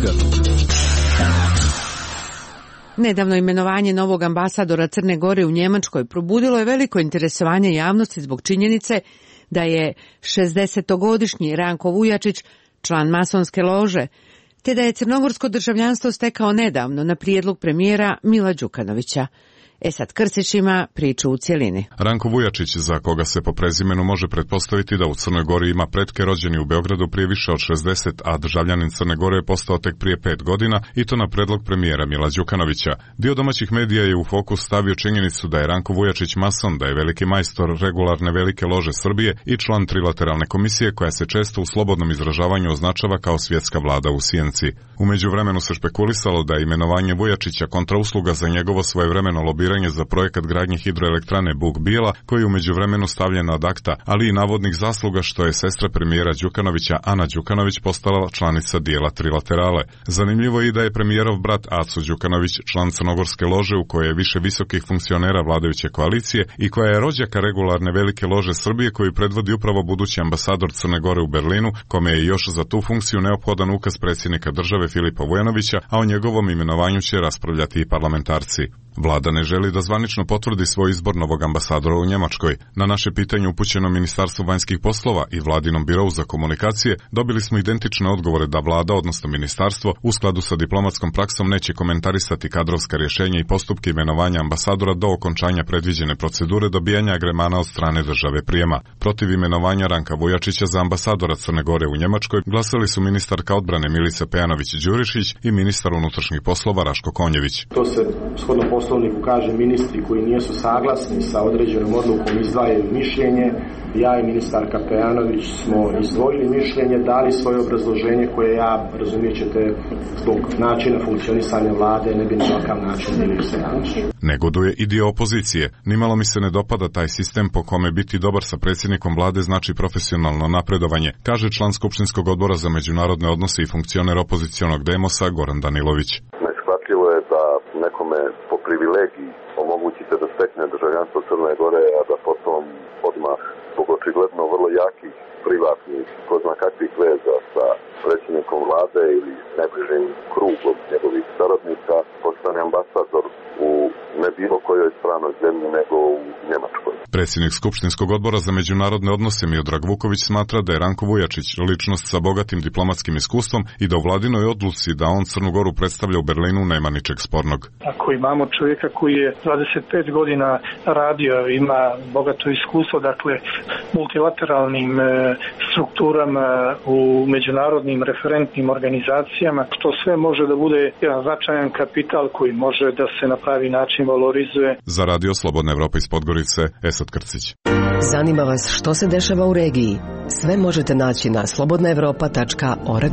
Nedavno imenovanje novog ambasadora Crne Gore u Njemačkoj probudilo je veliko interesovanje javnosti zbog činjenice da je šezdesetogodišnji Ranko Vujačić član masonske lože, te da je crnogorsko državljanstvo stekao nedavno na prijedlog premijera Mila Đukanovića. Esad Krsić ima priču u cjelini. Ranko Vujačić, za koga se po prezimenu može pretpostaviti da u Crnoj Gori ima pretke rođeni u Beogradu prije više od šezdeset, a državljanin Crne Gore je postao tek prije pet godina, i to na predlog premijera Mila Đukanovića. Dio domaćih medija je u fokus stavio činjenicu da je Ranko Vujačić mason, da je veliki majstor regularne velike lože Srbije i član trilateralne komisije koja se često u slobodnom izražavanju označava kao svjetska vlada u sjenci. U međuvremenu se špekulisalo da je imenovanje Vujačića kontrausluga za njegovo svojevremeno lobiranje za projekat gradnje hidroelektrane Buk Bijela, koji je u međuvremenu stavljen ad akta, ali i navodnih zasluga što je sestra premijera Đukanovića, Ana Đukanović, postala članica dijela trilaterale. Zanimljivo je i da je premijerov brat Aco Đukanović član crnogorske lože u kojoj je više visokih funkcionera vladajuće koalicije i koja je rođaka regularne velike lože Srbije koju predvodi upravo budući ambasador Crne Gore u Berlinu, kome je još za tu funkciju neophodan ukaz predsjednika države Filipa Vujanovića, a o njegovom imenovanju će raspravljati i parlamentarci. Vlada ne želi da zvanično potvrdi svoj izbor novog ambasadora u Njemačkoj. Na naše pitanje upućeno Ministarstvu vanjskih poslova i Vladinom birovu za komunikacije dobili smo identične odgovore da vlada, odnosno ministarstvo, u skladu sa diplomatskom praksom neće komentarisati kadrovska rješenja i postupke imenovanja ambasadora do okončanja predviđene procedure dobijanja agremana od strane države prijema. Protiv imenovanja Ranka Vujačića za ambasadora Crne Gore u Njemačkoj glasali su ministarka odbrane Milica Pejanović-Đurišić i ministar unutrašnjih poslova Raško Konjević. To se shodno Poslovniku kaže ministri koji nisu saglasni sa određenom odlukom izdvajaju mišljenje. Ja i ministarka Pejanović smo izdvojili mišljenje, dali svoje obrazloženje koje ja, razumijet ćete, zbog načina funkcionisanja vlade ne bi na ovakav način bili se naći. Negoduje i dio opozicije. Nimalo mi se ne dopada taj sistem po kome biti dobar sa predsjednikom vlade znači profesionalno napredovanje, kaže član Skupštinskog odbora za međunarodne odnose i funkcioner opozicionog Demosa Goran Danilović. Neshvatljivo je da nekome po privilegiji omogućite da stekne državljanstvo Crne Gore, a da potom odmah zbog očigledno vrlo jakih privatnih, ko zna kakvih veza sa predsjednikom vlade ili najbližim krugom njegovih saradnika, postane ambasador u ne bilo kojoj stranoj zemlji nego u Njemačkoj. Predsjednik Skupštinskog odbora za međunarodne odnose Miodrag Vuković smatra da je Ranko Vujačić ličnost sa bogatim diplomatskim iskustvom i da u vladinoj odluci da on Crnu Goru predstavlja u Berlinu nema ničeg spornog. Ako imamo čovjeka koji je dvadeset pet godina radio, ima bogato iskustvo, dakle, multilateralnim e, strukturama u međunarodnim referentnim organizacijama, to sve može da bude jedan značajan kapital koji može da se na pravi način valorizuje. Za Radio Slobodna Evropa iz Podgorice, Esad Krcić. Zanima vas što se dešava u regiji? Sve možete naći na slobodna evropa tačka org.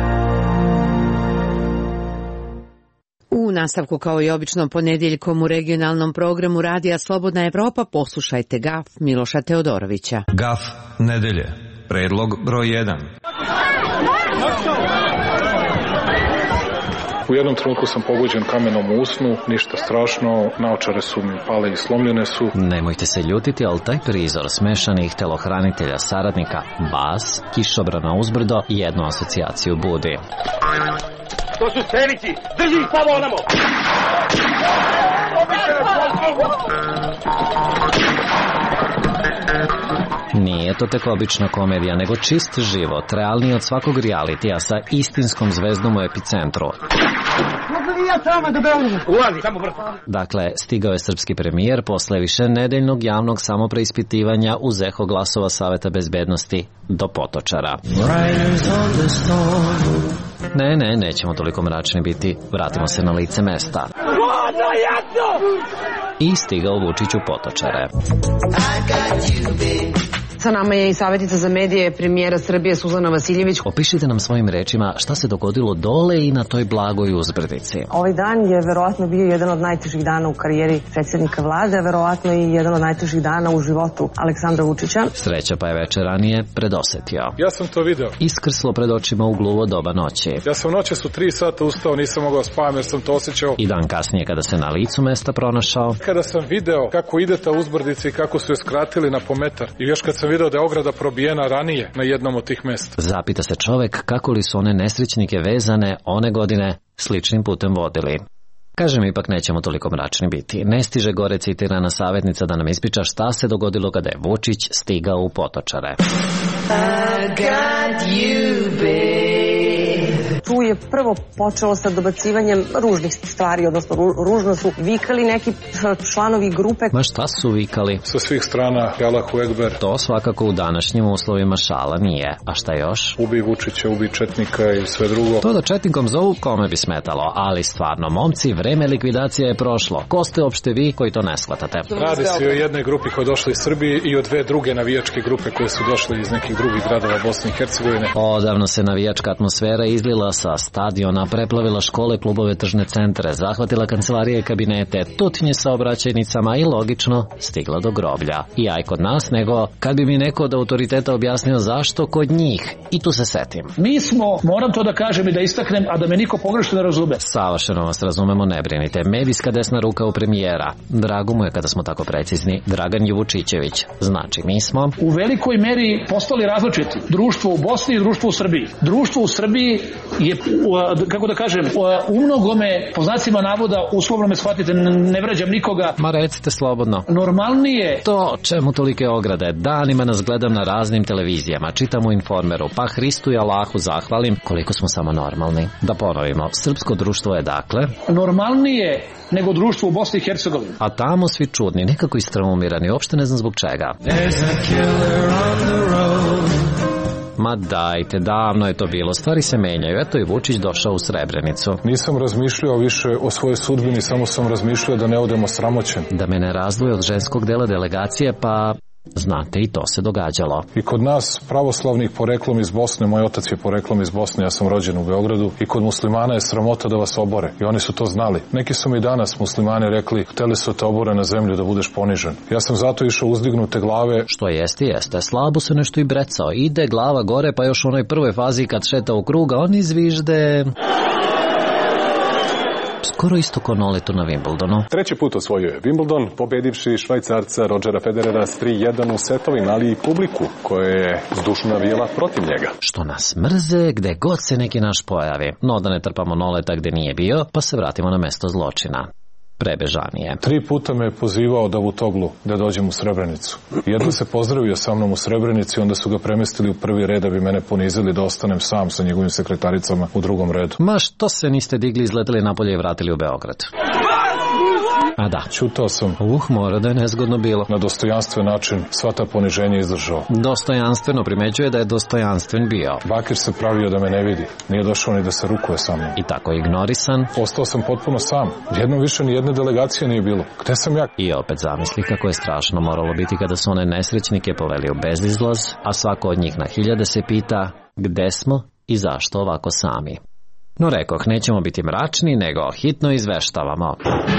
U nastavku, kao i obično ponedjeljkom u regionalnom programu Radija Slobodna Evropa, poslušajte Gaf Miloša Teodorovića. Gaf nedelje. Predlog broj jedan. U jednom trenutku sam pogođen kamenom u usnu, ništa strašno, naočare su mi pale i slomljene su. Nemojte se ljutiti, ali taj prizor smešanih telohranitelja saradnika, bas, kišobrana uzbrdo, jednu asocijaciju budi. To su strelici! Drži ih tamo onamo! Nije to tek obična komedija, nego čist život, realniji od svakog realitija sa istinskom zvezdom u epicentru. Dakle, stigao je srpski premijer posle više nedeljnog javnog samopreispitivanja uz eho glasova Saveta bezbednosti do Potočara. Ne, ne, nećemo toliko mračni biti. Vratimo se na lice mesta. I stigao Vučić u Potočare. Sa nama je i savjetnica za medije premijera Srbije Suzana Vasiljević. Opišite nam svojim rečima šta se dogodilo dole i na toj blagoj uzbrdici. Ovaj dan je verovatno bio jedan od najtežih dana u karijeri predsjednika vlade, a verovatno i jedan od najtežih dana u životu Aleksandra Vučića. Sreća pa je večer ranije predosetio. Ja sam to video. Iskrslo pred očima u gluvo doba noći. Ja sam noćas u tri sata ustao, nisam mogao spavam jer sam to osjećao. I dan kasnije kada se na licu mesta pronašao. Kada sam video kako ide ta uzbrdica i kako su je skratili na po metar. I još kad sam video da je ograda probijena ranije na jednom od tih mesta. Zapita se čovek kako li su one nesrećnike vezane one godine sličnim putem vodili. Kažem, ipak nećemo toliko mračni biti. Ne stiže gore citirana savjetnica da nam ispriča šta se dogodilo kada je Vučić stigao u Potočare. I got you, babe. Tu je prvo počelo sa dobacivanjem ružnih stvari, odnosno ružno su vikali neki članovi grupe. Ma šta su vikali? Sa svih strana, Allahu Ekber. To svakako u današnjim uslovima šala nije. A šta još? Ubij Vučića, ubij četnika i sve drugo. To da četnikom zovu, kome bi smetalo, ali stvarno, momci, vreme likvidacije je prošlo. Ko ste opšte vi koji to ne shvatate? Radi se o jednoj grupi koja je došla iz Srbije i o dve druge navijačke grupe koje su došle iz nekih drugih gradova Bosne i Hercegovine. Odavno se navijačka atmosfera izlila sa stadiona, preplavila škole, klubove, tržne centre, zahvatila kancelarije i kabinete, tutnje sa obraćajnicama i logično stigla do groblja. I aj kod nas, nego kad bi mi neko od autoriteta objasnio zašto kod njih. I tu se setim. Mi smo, moram to da kažem i da istaknem, a da me niko pogrešno ne razume. Savršeno vas razumemo, ne brinite. Medijska desna ruka u premijera. Drago mu je kada smo tako precizni. Dragan Juvučićević. Znači, mi smo u velikoj meri postali različiti. Društvo u Bosni i društvo u Srbiji. Društvo u Srbiji je, kako da kažem, u mnogome, po znacima navoda, uslovno me shvatite, ne vređam nikoga. Ma recite slobodno. Normalnije. To čemu tolike ograde? Danima nas gledam na raznim televizijama, čitam u Informeru, pa Hristu i Allahu zahvalim koliko smo samo normalni. Da ponovimo, srpsko društvo je dakle normalnije nego društvo u Bosni i Hercegovini. A tamo svi čudni, nekako istraumirani, uopšte ne znam zbog čega. Ma dajte, davno je to bilo, stvari se menjaju, eto i Vučić došao u Srebrenicu. Nisam razmišljao više o svojoj sudbini, samo sam razmišljao da ne odemo sramoćen. Da me ne razdvoje od ženskog dela delegacije, pa znate, i to se događalo. I kod nas pravoslavnih poreklom iz Bosne, moj otac je poreklom iz Bosne, ja sam rođen u Beogradu, i kod muslimana je sramota da vas obore. I oni su to znali. Neki su mi danas muslimani rekli, hteli su te obore na zemlju da budeš ponižen. Ja sam zato išao uzdignute glave. Što jeste, jeste. Slabo se nešto i brecao. Ide glava gore, pa još u onoj prvoj fazi kad šeta u kruga, on izvižde skoro isto ko Noleto na Wimbledonu. Treći put osvojio je Wimbledon, pobedivši Švajcarca Rodgera Federera s tri jedan u setovima, ali i publiku koja je zdušno navijala protiv njega. Što nas mrze gde god se neki naš pojavi. No da ne trpamo Noleta gde nije bio, pa se vratimo na mesto zločina. Prebežanije. Tri puta me je pozivao Davutoglu da dođem u Srebrenicu. Jedno se pozdravio sa mnom u Srebrenici, onda su ga premestili u prvi red da bi mene ponizili da ostanem sam sa njegovim sekretaricama u drugom redu. Ma što se niste digli, izleteli napolje i vratili u Beograd? A da. Čutao sam. Uh, mora da je nezgodno bilo. Na dostojanstven način sva ta poniženja izdržao. Dostojanstveno primećuje da je dostojanstven bio. Bakir se pravio da me ne vidi. Nije došao ni da se rukuje sa mnom. I tako ignorisan. Ostao sam potpuno sam. Jednom više ni jedne delegacije nije bilo. Gde sam ja? I opet zamisli kako je strašno moralo biti kada su one nesrećnike poveli u bezizlaz, a svako od njih na hiljade se pita gde smo i zašto ovako sami. No rekoh, nećemo biti mračni, nego hitno izveštavamo.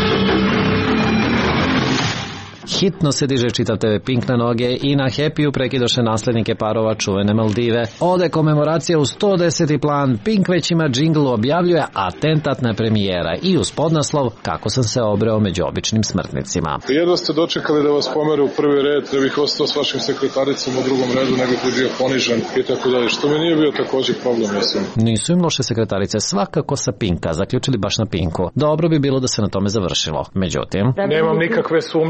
Hitno se diže čitav te ve Pink na noge i na Happy-u prekidoše naslednike parova čuvene Maldive. Ode komemoracija u sto deseti plan, Pink već ima džingl, objavljuje atentat na premijera i uz podnaslov kako sam se obreo među običnim smrtnicima. Jedno ste dočekali da vas pomere u prvi red, da bih ostao s vašim sekretaricom u drugom redu, nego bi bio ponižen i tako dalje, što mi nije bio također problem, mislim. Nisu im loše sekretarice, svakako sa Pinka, zaključili baš na Pinku. Dobro bi bilo da se na tome završilo. Međutim, nemam nikakve sumnje da nije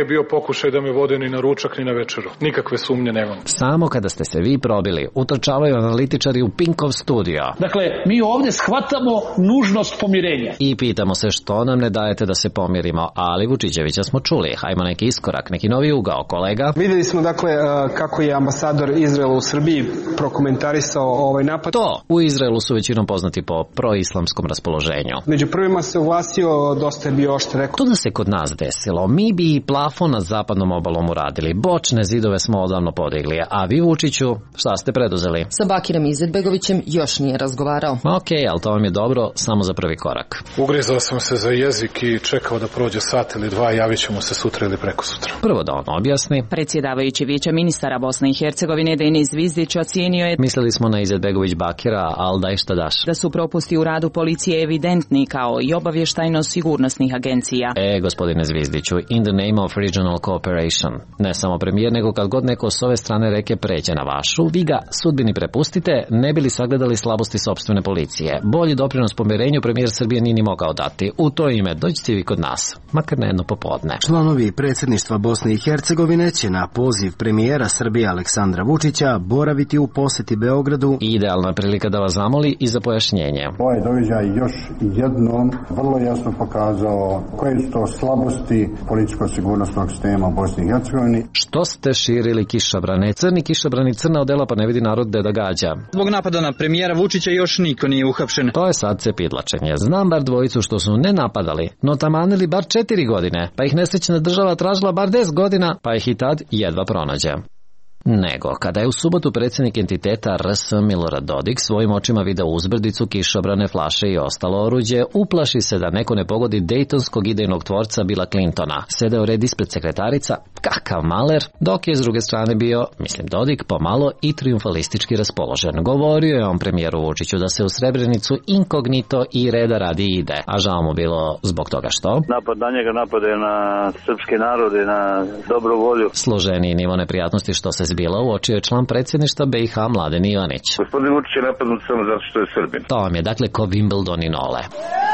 nije bio pokušaj da me vode ni na ručak ni na večeru. Nikakve sumnje nemam. Samo kada ste se vi probili, utrčavaju analitičari u Pinkov studio. Dakle, mi ovdje shvatamo nužnost pomirenja. I pitamo se što nam ne dajete da se pomirimo, ali Vučićevića smo čuli. Hajmo neki iskorak, neki novi ugao, kolega. Videli smo dakle kako je ambasador Izraela u Srbiji prokomentarisao ovaj napad. To, u Izraelu su većinom poznati po proislamskom raspoloženju. Među prvima se oglasio, dosta je bio oštar rekao. To da se kod nas desilo, mi bi i plafon nad zapadnom obalom uradili. Bočne zidove smo odavno podigli, a vi, Vučiću, šta ste preduzeli? Sa Bakirom Izetbegovićem još nije razgovarao. Ok, ali to vam je dobro samo za prvi korak. Ugrizao sam se za jezik i čekao da prođe sat ili dva, javit ćemo se sutra ili preko sutra. Prvo da on objasni. Predsjedavajući Vijeća ministara Bosne i Hercegovine Denis Zvizdić ocijenio je... Mislili smo na Izetbegović Bakira, ali daj šta daš. Da su propusti u radu policije evidentni kao i obavještajno-sigurnosnih agencija. E, gospodine Zvizdiću, in the name of regional cooperation. Ne samo premijer, nego kad god neko s ove strane reke pređe na vašu, vi ga sudbini prepustite, ne bili sagledali slabosti sopstvene policije. Bolji doprinos pomirenju premijer Srbije nije ni mogao dati. U to ime dođite vi kod nas, makar na jedno popodne. Članovi predsjedništva Bosne i Hercegovine će na poziv premijera Srbije Aleksandra Vučića boraviti u posjeti Beogradu. Idealna prilika da vas zamoli i za pojašnjenje. Ovaj događaj još jednom vrlo jasno pokazao koje su to slabosti političko-sigurnosnog sistema u Bosni i Hercegovini. Što ste širili kišobrane? Crni kišobrani, crna odela, pa ne vidi narod gde da gađa. Zbog napada na premijera Vučića još niko nije uhapšen. To je sad cepidlačenje. Znam bar dvojicu što su ne napadali, no tamanili bar četiri godine, pa ih nesrećna država tražila bar deset godina, pa ih i tad jedva pronađe. Nego, kada je u subotu predsjednik entiteta R S Milorad Dodik svojim očima video uzbrdicu, kišobrane, flaše i ostalo oruđe, uplaši se da neko ne pogodi dejtonskog idejnog tvorca Billa Clintona. Sedeo red ispred sekretarica, kakav maler, dok je s druge strane bio, mislim Dodik, pomalo i triumfalistički raspoložen. Govorio je on premijeru Vučiću da se u Srebrenicu inkognito i reda radi ide, a žao mu bilo zbog toga što? Napad na njega napade na srpski narod i na dobru volju. Složeniji nivo neprijatnosti što se zbila uočio je član predsjedništva B i H Mladen Ivanić. Gospodin Vučić je napadnut samo zato što je Srbin. To vam je dakle ko Wimbledon i nole.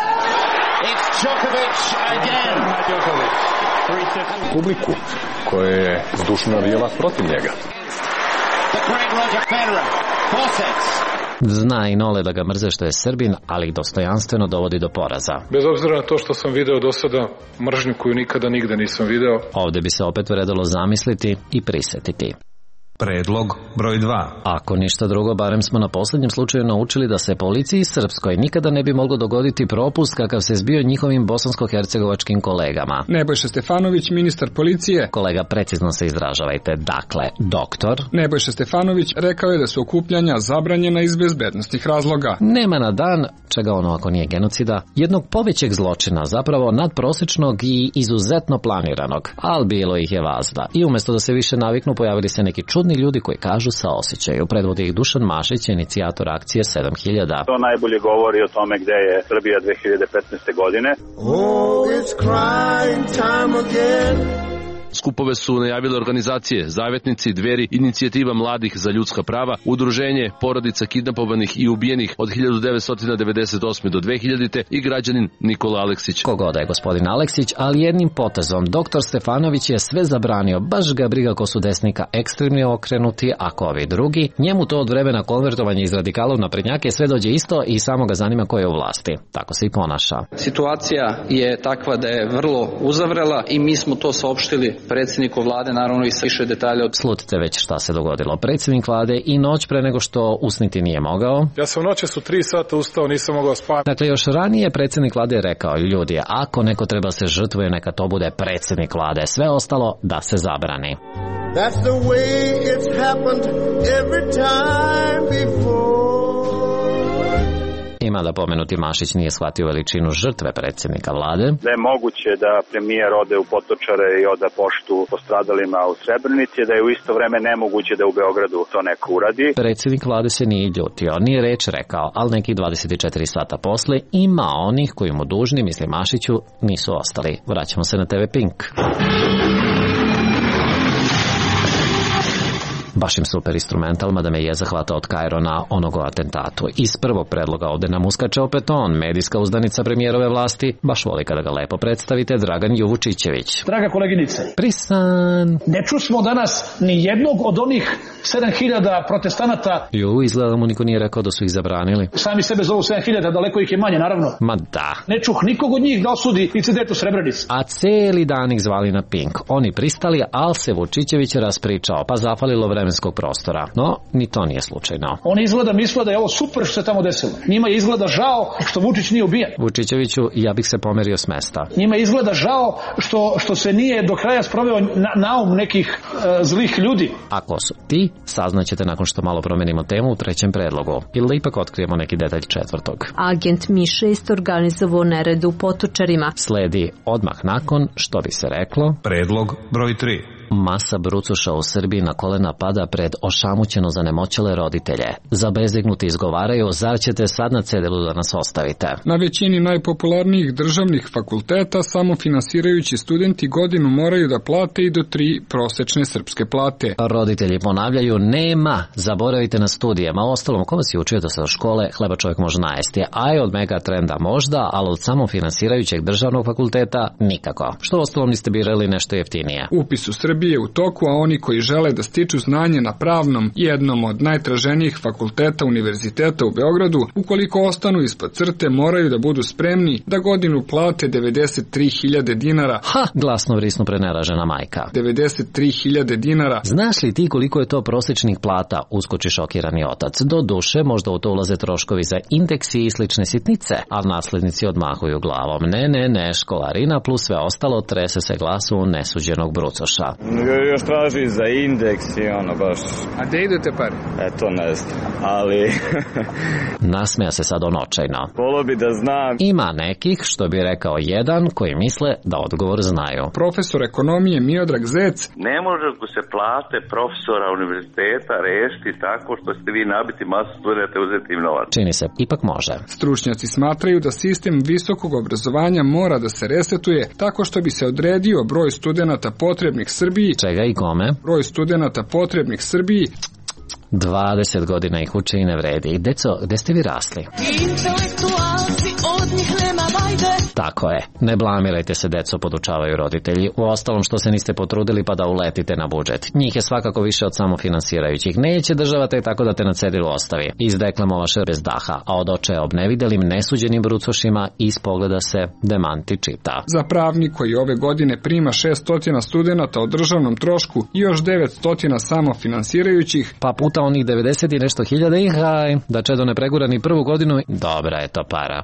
Publiku koja je zdušno navijala protiv njega. Zna i nole da ga mrze što je Srbin, ali ih dostojanstveno dovodi do poraza. Bez obzira na to što sam video do sada, mržnju koju nikada nigde nisam video. Ovdje bi se opet vredalo zamisliti i prisetiti. Predlog broj dva. Ako ništa drugo, barem smo na posljednjem slučaju naučili da se policiji srpskoj nikada ne bi moglo dogoditi propust kakav se zbio njihovim bosansko-hercegovačkim kolegama. Nebojša Stefanović, ministar policije. Kolega, precizno se izražavajte. Dakle, doktor. Nebojša Stefanović rekao je da su okupljanja zabranjena iz bezbednostnih razloga. Nema na dan, čega ono ako nije genocida, jednog povećeg zločina, zapravo nadprosečnog i izuzetno planiranog. Al bilo ih je vazda. I umjesto da se više naviknu, pojavili se neki čudni ljudi koji kažu saosećaju. Predvodi ih Dušan Mašić, inicijator akcije sedam hiljada. To najbolje govori o tome gde je Srbija dve hiljade petnaeste. godine. Oh, it's crying time again. Skupove su najavile organizacije Zavetnici, Dveri, Inicijativa mladih za ljudska prava, Udruženje porodica kidnapovanih i ubijenih od hiljadu devetsto devedeset osme. do dve hiljadite. i građanin Nikola Aleksić. Kogoda je gospodin Aleksić, ali jednim potezom doktor Stefanović je sve zabranio, baš ga briga ko su desnika ekstremni okrenuti, ako ovi drugi, njemu to od vremena konvertovanja iz radikala u naprednjake sve dođe isto i samo ga zanima ko je u vlasti. Tako se i ponaša. Situacija je takva da je vrlo uzavrela i mi smo to saopštili predsjedniku vlade, naravno i sa više detalja. Slutite već šta se dogodilo. Predsjednik vlade i noć pre nego što usniti nije mogao. Ja sam noćas u tri sata ustao, nisam mogao spavati. Dakle, još ranije predsjednik vlade je rekao, ljudi, ako neko treba se žrtvuje, neka to bude predsjednik vlade. Sve ostalo da se zabrani. That's the way it's happened every time before. Ima da pomenuti Mašić nije shvatio veličinu žrtve predsjednika vlade. Da je moguće da premijer ode u Potočare i oda poštu postradalima u Srebrenici, da je u isto vreme nemoguće da u Beogradu to neko uradi. Predsjednik vlade se nije ljutio, nije reč rekao, ali nekih dvadeset četiri sata posle ima onih koji mu dužni, misli Mašiću, nisu ostali. Vraćamo se na te ve Pink. Baš im super instrumental, mada me je zahvata od Kairo na onogo atentatu. Iz prvog predloga ovde nam uskače opet on, medijska uzdanica premijerove vlasti, baš voli kada ga lepo predstavite, Dragan Juvučićević. Draga koleginice, Prisan. Ne čusmo danas ni jednog od onih sedam hiljada protestanata. Ju, izgleda mu niko nije rekao da su ih zabranili. Sami sebe zovu sedam hiljada, daleko ih je manje, naravno. Ma da. Ne čuh nikog od njih da osudi incident u Srebrenici. A celi dan ih zvali na pink. Oni pristali, al se Vučićević raspričao, pa zafalilo vremenskog prostora. No, ni to nije slučajno. Oni izgleda misle da je ovo super što se tamo desilo. Njima izgleda žao što Vučić nije ubijen. Vučićeviću, ja bih se pomerio s mesta. Njima izgleda žao što, što se nije do kraja sproveo na, naum nekih e, zlih ljudi. A ko su ti, saznaćete nakon što malo promenimo temu u trećem predlogu. Ili ipak otkrijemo neki detalj četvrtog. Agent M I šest organizovao nered u Potočarima. Sledi odmah nakon, što bi se reklo... Predlog broj tri. Masa brucoša u Srbiji na kolena pada pred ošamućeno zanemoćele roditelje. Zabezegnuti izgovaraju, zar ćete sad na cedelu da nas ostavite? Na većini najpopularnijih državnih fakulteta samofinansirajući studenti godinu moraju da plate i do tri prosečne srpske plate. Roditelji ponavljaju, nema, zaboravite na studije, ma ostalom, ko vas je učio da se od škole hleba čovjek može najesti, a je od megatrenda možda, ali od samofinansirajućeg državnog fakulteta nikako. Što ostalom niste birali nešto jeftinije? Upis u Srbiji je u toku, a oni koji žele da stiču znanje na pravnom, jednom od najtraženijih fakulteta univerziteta u Beogradu, ukoliko ostanu ispod crte, moraju da budu spremni da godinu plate devedeset tri hiljade dinara. Ha, glasno vrisnu preneražena majka. devedeset tri hiljade dinara. Znaš li ti koliko je to prosečnih plata, uskoči šokirani otac. Do duše, možda u to ulaze troškovi za indeksi i slične sitnice, a naslednici odmahuju glavom. Ne, ne, ne, školarina plus sve ostalo, trese se glasu nesuđenog brucoša. Još traži za indeks i ono baš... A gde idete pare? Eto, ne znam, ali... Nasmeja se sad on očajno. Volio bi da znam... Ima nekih, što bi rekao jedan, koji misle da odgovor znaju. Profesor ekonomije Miodrag Zec. Ne može se plate profesora univerziteta rešiti tako što ste vi nabiti masu studenta i uzeti im novac. Čini se, ipak može. Stručnjaci smatraju da sistem visokog obrazovanja mora da se resetuje tako što bi se odredio broj studenata potrebnih Srbiji. Čega i kome? Broj studenata potrebnih Srbiji. dvadeset godina ih uče i ne vredi. Deco, gde ste vi rasli? Intelektualci od njih nema vajde. Tako je. Ne blamirajte se, deco, podučavaju roditelji. U ostalom što se niste potrudili pa da uletite na budžet. Njih je svakako više od samofinansirajućih. Neće država te tako da te na cedilu ostavi. Iz deklamovaše bez daha, a od očaja obnevidelim nesuđenim brucošima iz pogleda se demanti čita. Za pravnik koji ove godine prima šessto studenata o državnom trošku i još devetsto samofinansirajućih, pa puta onih devedeset i nešto hiljada i haj, da Čedo ne pregura ni prvu godinu, dobra je to para.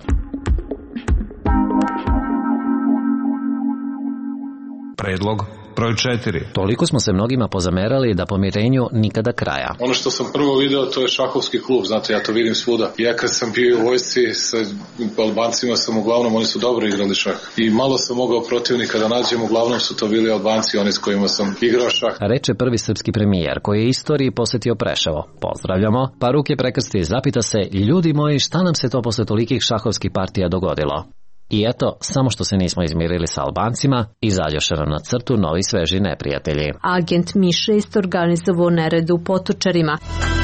Predlog broj četiri. Toliko smo se mnogima pozamerali da pomirenju nikada kraja. Ono što sam prvo video, to je šahovski klub, znate, ja to vidim svuda. Ja kad sam bio u vojsci sa Albancima sam uglavnom, oni su dobro igrali šah. I malo sam mogao protivnika da nađem, uglavnom su to bili Albanci, oni s kojima sam igrao šah. Reče prvi srpski premijer koji je istoriji posetio Preševo. Pozdravljamo, pa ruke prekrsti i zapita se, ljudi moji, šta nam se to posle tolikih šahovskih partija dogodilo? I eto, samo što se nismo izmirili sa Albancima, izađoše nam na crtu novi sveži neprijatelji. Agent M I šest organizovao nered u Potočarima.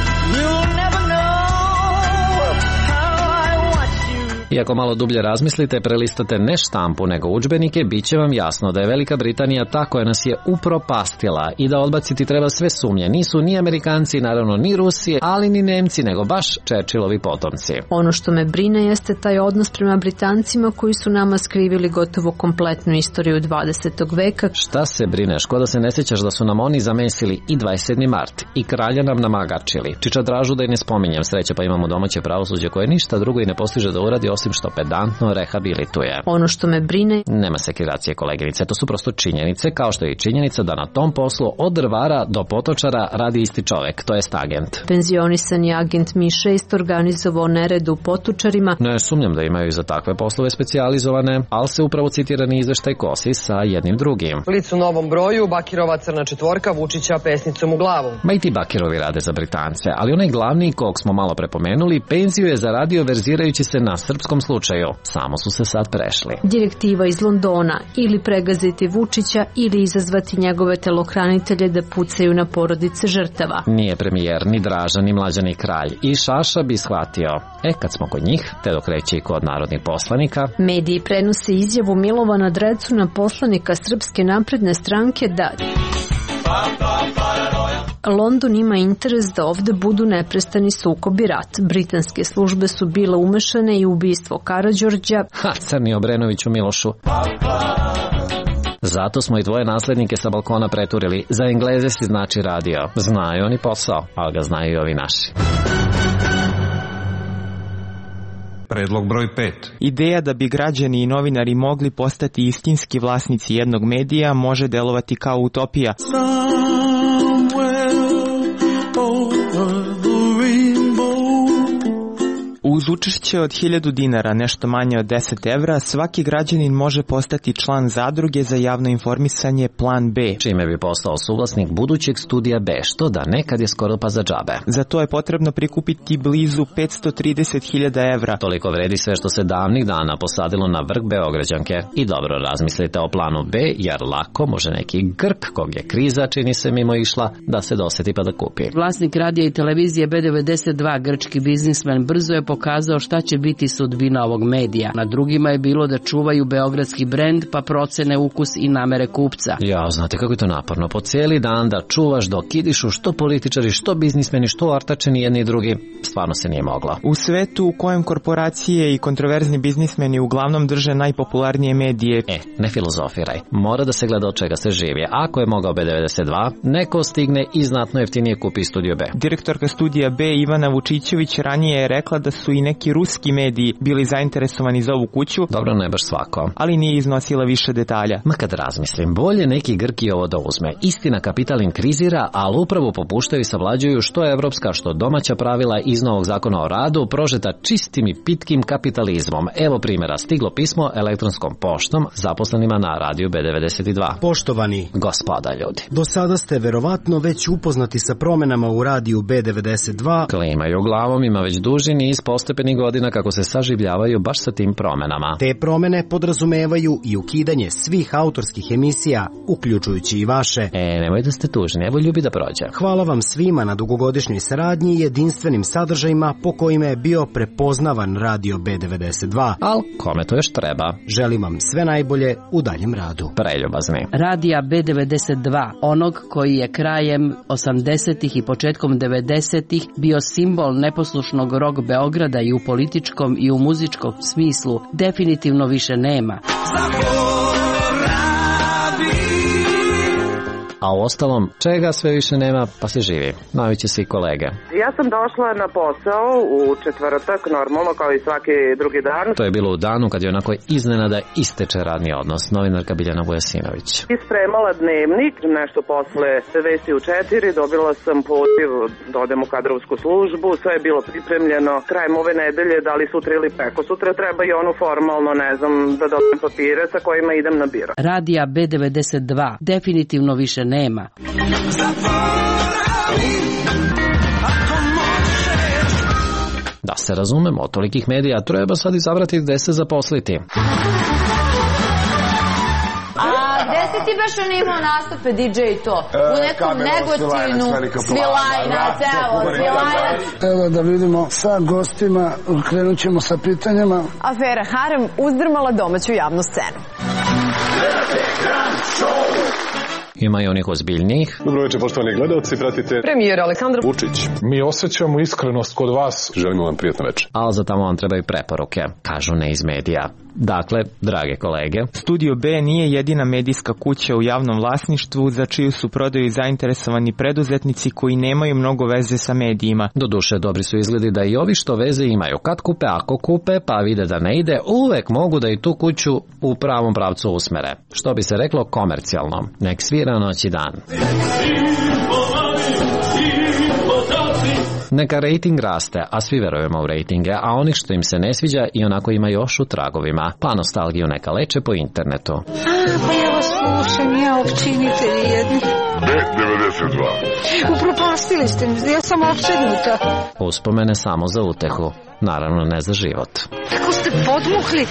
Iako malo dublje razmislite, prelistate ne štampu nego udžbenike, bit će vam jasno da je Velika Britanija ta koja nas je upropastila i da odbaciti treba sve sumnje. Nisu ni Amerikanci, naravno ni Rusi, ali ni Nemci, nego baš Churchillovi potomci. Ono što me brine jeste taj odnos prema Britancima koji su nama skrivili gotovo kompletnu istoriju dvadesetog veka. Šta se brineš, ko da se ne sjećaš da su nam oni zamesili i dvadeset sedmi mart i kralja nam namagačili. Čičadražu da i ne spominjem, sreće pa imamo domaće pravosuđe koje ništa drugo i ne postiže da uradi osim što pedantno rehabilituje. Ono što me brine... Nema sekiracije, koleginice, to su prosto činjenice, kao što je i činjenica da na tom poslu od drvara do potočara radi isti čovek, to jest agent. Penzionisani agent M I šest organizovao nered u Potočarima. Ne sumnjam da imaju za takve poslove specijalizovane, ali se upravo citirani izveštaj kosi sa jednim drugim. Licu novom broju, Bakirova crna četvorka, Vučića pesnicom u glavu. Ma i ti Bakirovi rade za Britance, ali onaj glavni, kog smo malo prepomenuli, penziju je zaradio verzirajući se na srpskom svakom slučaju, samo su se sad prešli. Direktiva iz Londona, ili pregaziti Vučića ili izazvati njegove telohranitelje da pucaju na porodice žrtava. Nije premijer, ni Draža, ni Mlađani Kralj. I Šaša bi shvatio. E, kad smo kod njih, te dok reći i kod narodnih poslanika. Mediji prenose izjavu Milovana Drecuna, poslanika Srpske napredne stranke, da London ima interes da ovde budu neprestani sukob i rat. Britanske službe su bile umešane i u ubistvo Karađorđa. Ha, crni Obrenoviću Milošu. Zato smo i tvoje naslednike sa balkona preturili. Za Engleze si znači radio. Znaju oni posao, ali ga znaju i ovi naši. Predlog broj pet. Ideja da bi građani i novinari mogli postati istinski vlasnici jednog medija može delovati kao utopija. Uz učešće od hiljadu dinara, nešto manje od deset evra, svaki građanin može postati član zadruge za javno informisanje Plan B. Čime bi postao suvlasnik budućeg studija B, što da nekad je skoro pa za džabe. Za to je potrebno prikupiti blizu petsto trideset hiljada evra. Toliko vredi sve što se davnih dana posadilo na vrh Beograđanke. I dobro razmislite o Planu B, jer lako može neki Grk, kog je kriza čini se mimo išla, da se doseti pa da kupi. Vlasnik radija i televizije B devedeset dva, grčki biznismen, brzo je pokazao šta će biti sudbina ovog medija. Na drugima je bilo da čuvaju beogradski brend pa procene ukus i namere kupca. Ja, znate kako je to naporno. Po cijeli dan da čuvaš dok idišu što političari, što biznismeni, što artačeni jedni i drugi. Stvarno se nije moglo. U svetu u kojem korporacije i kontroverzni biznismeni uglavnom drže najpopularnije medije. E, ne filozofiraj. Mora da se gleda od čega se živi. Ako je mogao B devedeset dva, neko stigne i znatno jeftinije kupi Studio B. Direktorka Studija B Ivana Vučićević ranije je rekla da su i neki ruski mediji bili zainteresovani za ovu kuću. Dobro, ne baš svako. Ali nije iznosila više detalja. Ma kad razmislim, bolje neki Grki ovo da uzme. Istina, kapital im krizira, ali upravo popuštaju i savlađuju što evropska, što domaća pravila iz novog zakona o radu, prožeta čistim i pitkim kapitalizmom. Evo primjera, stiglo pismo elektronskom poštom zaposlenima na radiju B devedeset dva. Poštovani gospoda ljudi, do sada ste verovatno već upoznati sa promenama u radiju B devedeset dva. Klimaju glavom, ima već duži niz postepenih godina kako se saživljavaju baš sa tim promenama. Te promene podrazumevaju i ukidanje svih autorskih emisija, uključujući i vaše. E, nemoj da ste tužni, evo ljubi da prođe. Hvala vam svima na dugogodišnjoj saradnji i jedinstvenim sadržajima po kojima je bio prepoznavan radio B devedeset dva. Al, kome to još treba? Želim vam sve najbolje u daljem radu. Preljubazni. Radija B devedeset dva, onog koji je krajem osamdesetih i početkom devedesetih bio simbol neposlušnog rock Beograda i u političkom i u muzičkom smislu, definitivno više nema. A u ostalom, čega sve više nema, pa se živi. Naviće se i kolege. Ja sam došla na posao u četvrtak, normalno kao i svaki drugi dan. To je bilo u danu kad je onako iznenada isteče radni odnos. Novinarka Biljana Vujasinović. Ispremala dnevnik, nešto posle vesti u četiri, dobila sam poziv da odem u kadrovsku službu, sve je bilo pripremljeno. Krajem ove nedelje, da li sutra ili preko sutra, treba i ono formalno, ne znam, da dobijem papire sa kojima idem na biro. Radija B devedeset dva, definitivno više nema. Da se razumemo, od tolikih medija treba sad izabrati gde se zaposliti. A gde si ti baš on imao nastupe D J i to? U nekom Negotinu, Svilajnac, evo, Svilajnac. Evo da vidimo sa gostima, krenut ćemo sa pitanjima. Afera Harem uzdrmala domaću javnu scenu. Ima i onih ozbiljnijih. Dobro večer, poštovani gledalci, pratite premijer Aleksandar Vučić. Mi osjećamo iskrenost kod vas. Želimo vam prijatno večer. Ali za tamo vam trebaju preporuke, kažu ne iz medija. Dakle, drage kolege, Studio B nije jedina medijska kuća u javnom vlasništvu za čiju su prodaju zainteresovani preduzetnici koji nemaju mnogo veze sa medijima. Doduše, dobri su izgledi da i ovi što veze imaju. Kad kupe, ako kupe, pa vide da ne ide, uvek mogu da i tu kuću u pravom pravcu usmere. Što bi se reklo komercijalno. Nek svira noć i dan. Neka rating raste, a svi verujemo u ratinge, a onih što im se ne sviđa i onako ima još u tragovima. Pa nostalgiju neka leče po internetu. A, pa ja vas slušam, ja ovčinitelji jedni. B devedeset sedamdeset dva. Upropastili ste mi, ja sam opsednuta. Uspomene samo za utehu, naravno ne za život. Kako ste podmukli?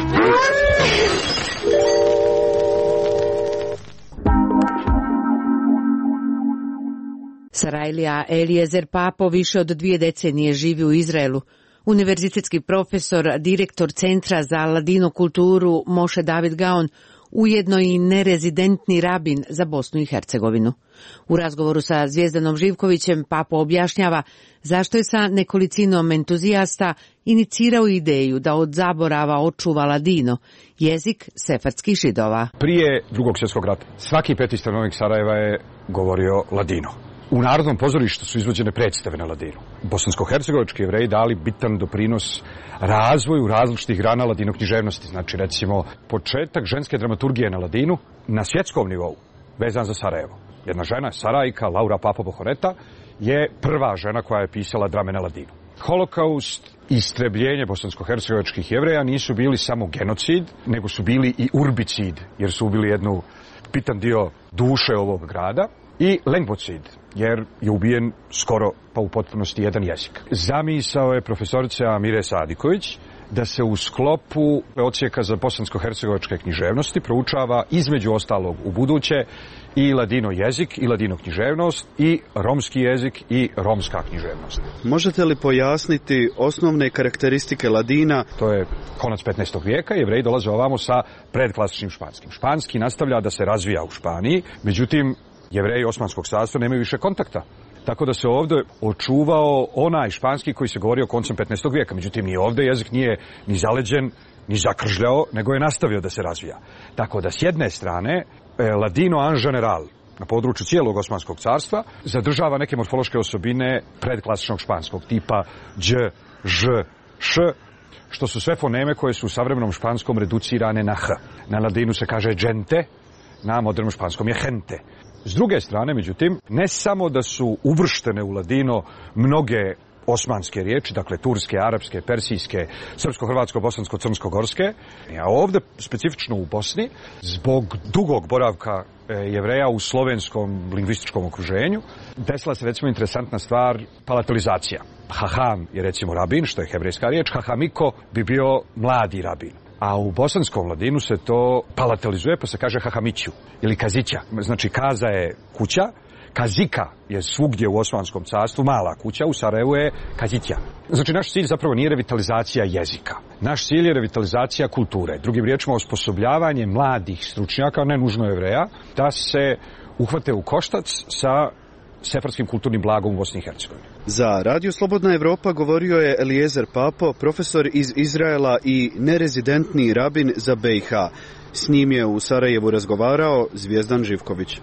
Sarajlija Eliezer Papo više od dvije decenije živi u Izraelu. Univerzitetski profesor, direktor Centra za ladino kulturu Moše David Gaon, ujedno i nerezidentni rabin za Bosnu i Hercegovinu. U razgovoru sa Zvijezdanom Živkovićem Papo objašnjava zašto je sa nekolicinom entuzijasta inicirao ideju da od zaborava očuva ladino, jezik sefardskih Židova. Prije drugog svjetskog rata svaki peti stanovnik Sarajeva je govorio ladino. U Narodnom pozorištu su izvođene predstave na ladinu. Bosansko-hercegovački Jevreji dali bitan doprinos razvoju različitih grana ladino književnosti. Znači, recimo, početak ženske dramaturgije na ladinu na svjetskom nivou, vezan za Sarajevo. Jedna žena, Sarajka, Laura Papo Bohoreta, je prva žena koja je pisala drame na ladinu. Holokaust i istrebljenje bosansko-hercegovačkih Jevreja nisu bili samo genocid, nego su bili i urbicid, jer su ubili jednu bitan dio duše ovog grada. I lengvocid, jer je ubijen skoro pa u potpunosti jedan jezik. Zamisao je profesorica Amire Sadiković da se u sklopu odsjeka za bosansko-hercegovačke književnosti proučava između ostalog u buduće i ladino jezik i ladino književnost i romski jezik i romska književnost. Možete li pojasniti osnovne karakteristike ladina? To je konac petnaestog vijeka, Jevreji dolaze ovamo sa predklasičnim španskim. Španski nastavlja da se razvija u Španiji, međutim Jevreji Osmanskog carstva nemaju više kontakta. Tako da se ovdje očuvao onaj španski koji se govorio koncem petnaestog vijeka. Međutim, ni ovdje jezik nije ni zaleđen, ni zakržljao, nego je nastavio da se razvija. Tako da s jedne strane, ladino en general na području cijelog Osmanskog carstva zadržava neke morfološke osobine predklasičnog španskog tipa đ, ž, š, što su sve foneme koje su u savremenom španskom reducirane na h. Na ladinu se kaže gente, na modernom španskom je gente. S druge strane, međutim, ne samo da su uvrštene u ladino mnoge osmanske riječi, dakle turske, arapske, persijske, srpsko-hrvatsko, bosansko, crnsko-gorske, a ovdje, specifično u Bosni, zbog dugog boravka Jevreja u slovenskom lingvističkom okruženju, desila se recimo interesantna stvar, palatalizacija. Haham je recimo rabin, što je hebrejska riječ, hahamiko bi bio mladi rabin. A u bosanskom ladinu se to palatalizuje, pa se kaže hahamiću ili kazića. Znači, kaza je kuća, kazika je svugdje u Osmanskom carstvu mala kuća, u Sarajevu je kazića. Znači, naš cilj zapravo nije revitalizacija jezika. Naš cilj je revitalizacija kulture. Drugim riječima, osposobljavanje mladih stručnjaka, ne nužno Jevreja, da se uhvate u koštac sa sefarskim kulturnim blagom u Bosni i Hercegovini. Za Radio Slobodna Evropa govorio je Eliezer Papo, profesor iz Izraela i nerezidentni rabin za B i H. S njim je u Sarajevu razgovarao Zvijezdan Živković.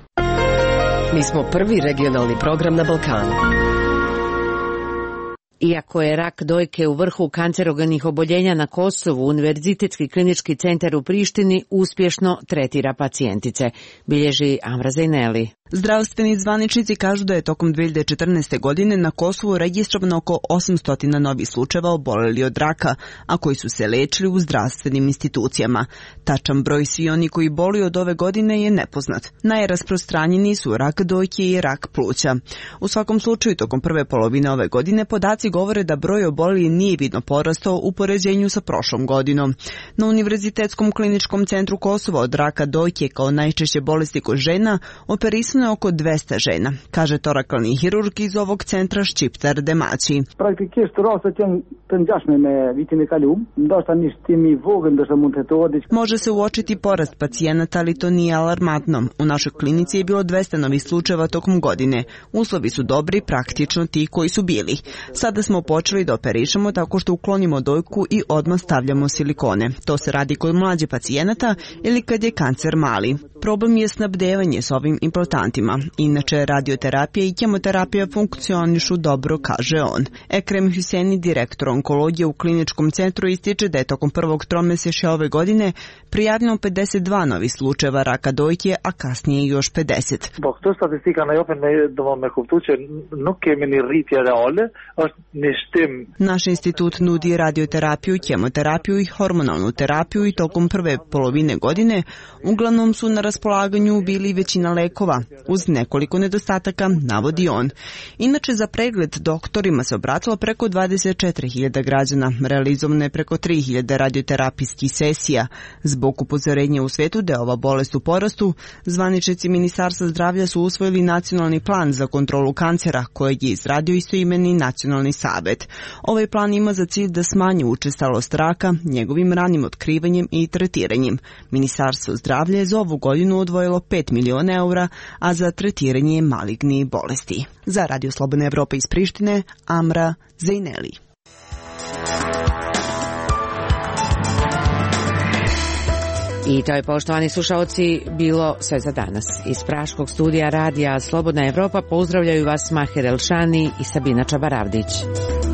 Mi smo prvi regionalni program na Balkanu. Iako je rak dojke u vrhu kancerogenih oboljenja na Kosovu, Univerzitetski klinički centar u Prištini uspješno tretira pacijentice, bilježi Amra Zajneli. Zdravstveni zvaničnici kažu da je tokom dve hiljade četrnaeste. godine na Kosovu registrovano oko osamsto novih slučajeva oboleli od raka, a koji su se lečili u zdravstvenim institucijama. Tačan broj svi oni koji boluju od ove godine je nepoznat. Najrasprostranjeniji su rak dojke i rak pluća. U svakom slučaju, tokom prve polovine ove godine podaci govore da broj oboljelih nije vidno porastao u poređenju sa prošlom godinom. Na Univerzitetskom kliničkom centru Kosova od raka dojke kao najčešće bolesti kod žena operisano je oko dvesta žena, kaže torakalni hirurg iz ovog centra Ščiptar Demaći. Može se uočiti porast pacijenata, ali to nije alarmantno. U našoj klinici je bilo dvesta novih slučajeva tokom godine. Uslovi su dobri, praktično ti koji su bili. Sada smo počeli da operišemo tako što uklonimo dojku i odmah stavljamo silikone. To se radi kod mlađe pacijenata ili kad je kancer mali. Problem je snabdevanje s ovim implantantima. Inače, radioterapija i kemoterapija funkcionišu dobro, kaže on. Ekrem Huseni, direktor onkologije u kliničkom centru, ističe da je tokom prvog tromesečja ove godine prijavljeno pedeset dva novih slučajeva raka dojke, a kasnije još pedeset. Naš institut nudi radioterapiju, kemoterapiju i hormonalnu terapiju i tokom prve polovine godine uglavnom su na raspolaganju bili većina lekova. uz nekoliko nedostataka, navodi on. Inače, za pregled doktorima se obratilo preko dvadeset četiri hiljade građana, realizovano je preko tri hiljade radioterapijskih sesija. Zbog upozorenja u svetu da je ova bolest u porastu, zvaničnici Ministarstva zdravlja su usvojili nacionalni plan za kontrolu kancera, kojeg je izradio istoimeni nacionalni savet. Ovaj plan ima za cilj da smanji učestalost raka njegovim ranim otkrivanjem i tretiranjem. Ministarstvo zdravlja je za ovu godinu odvojilo pet miliona eura, a za tretiranje malignih bolesti. Za Radio Slobodna Evropa iz Prištine, Amra Zejneli. I to je, poštovani slušaoci, bilo sve za danas. Iz praškog studija radija Slobodna Evropa pozdravljaju vas Maher Elšani i Sabina Čabaravdić.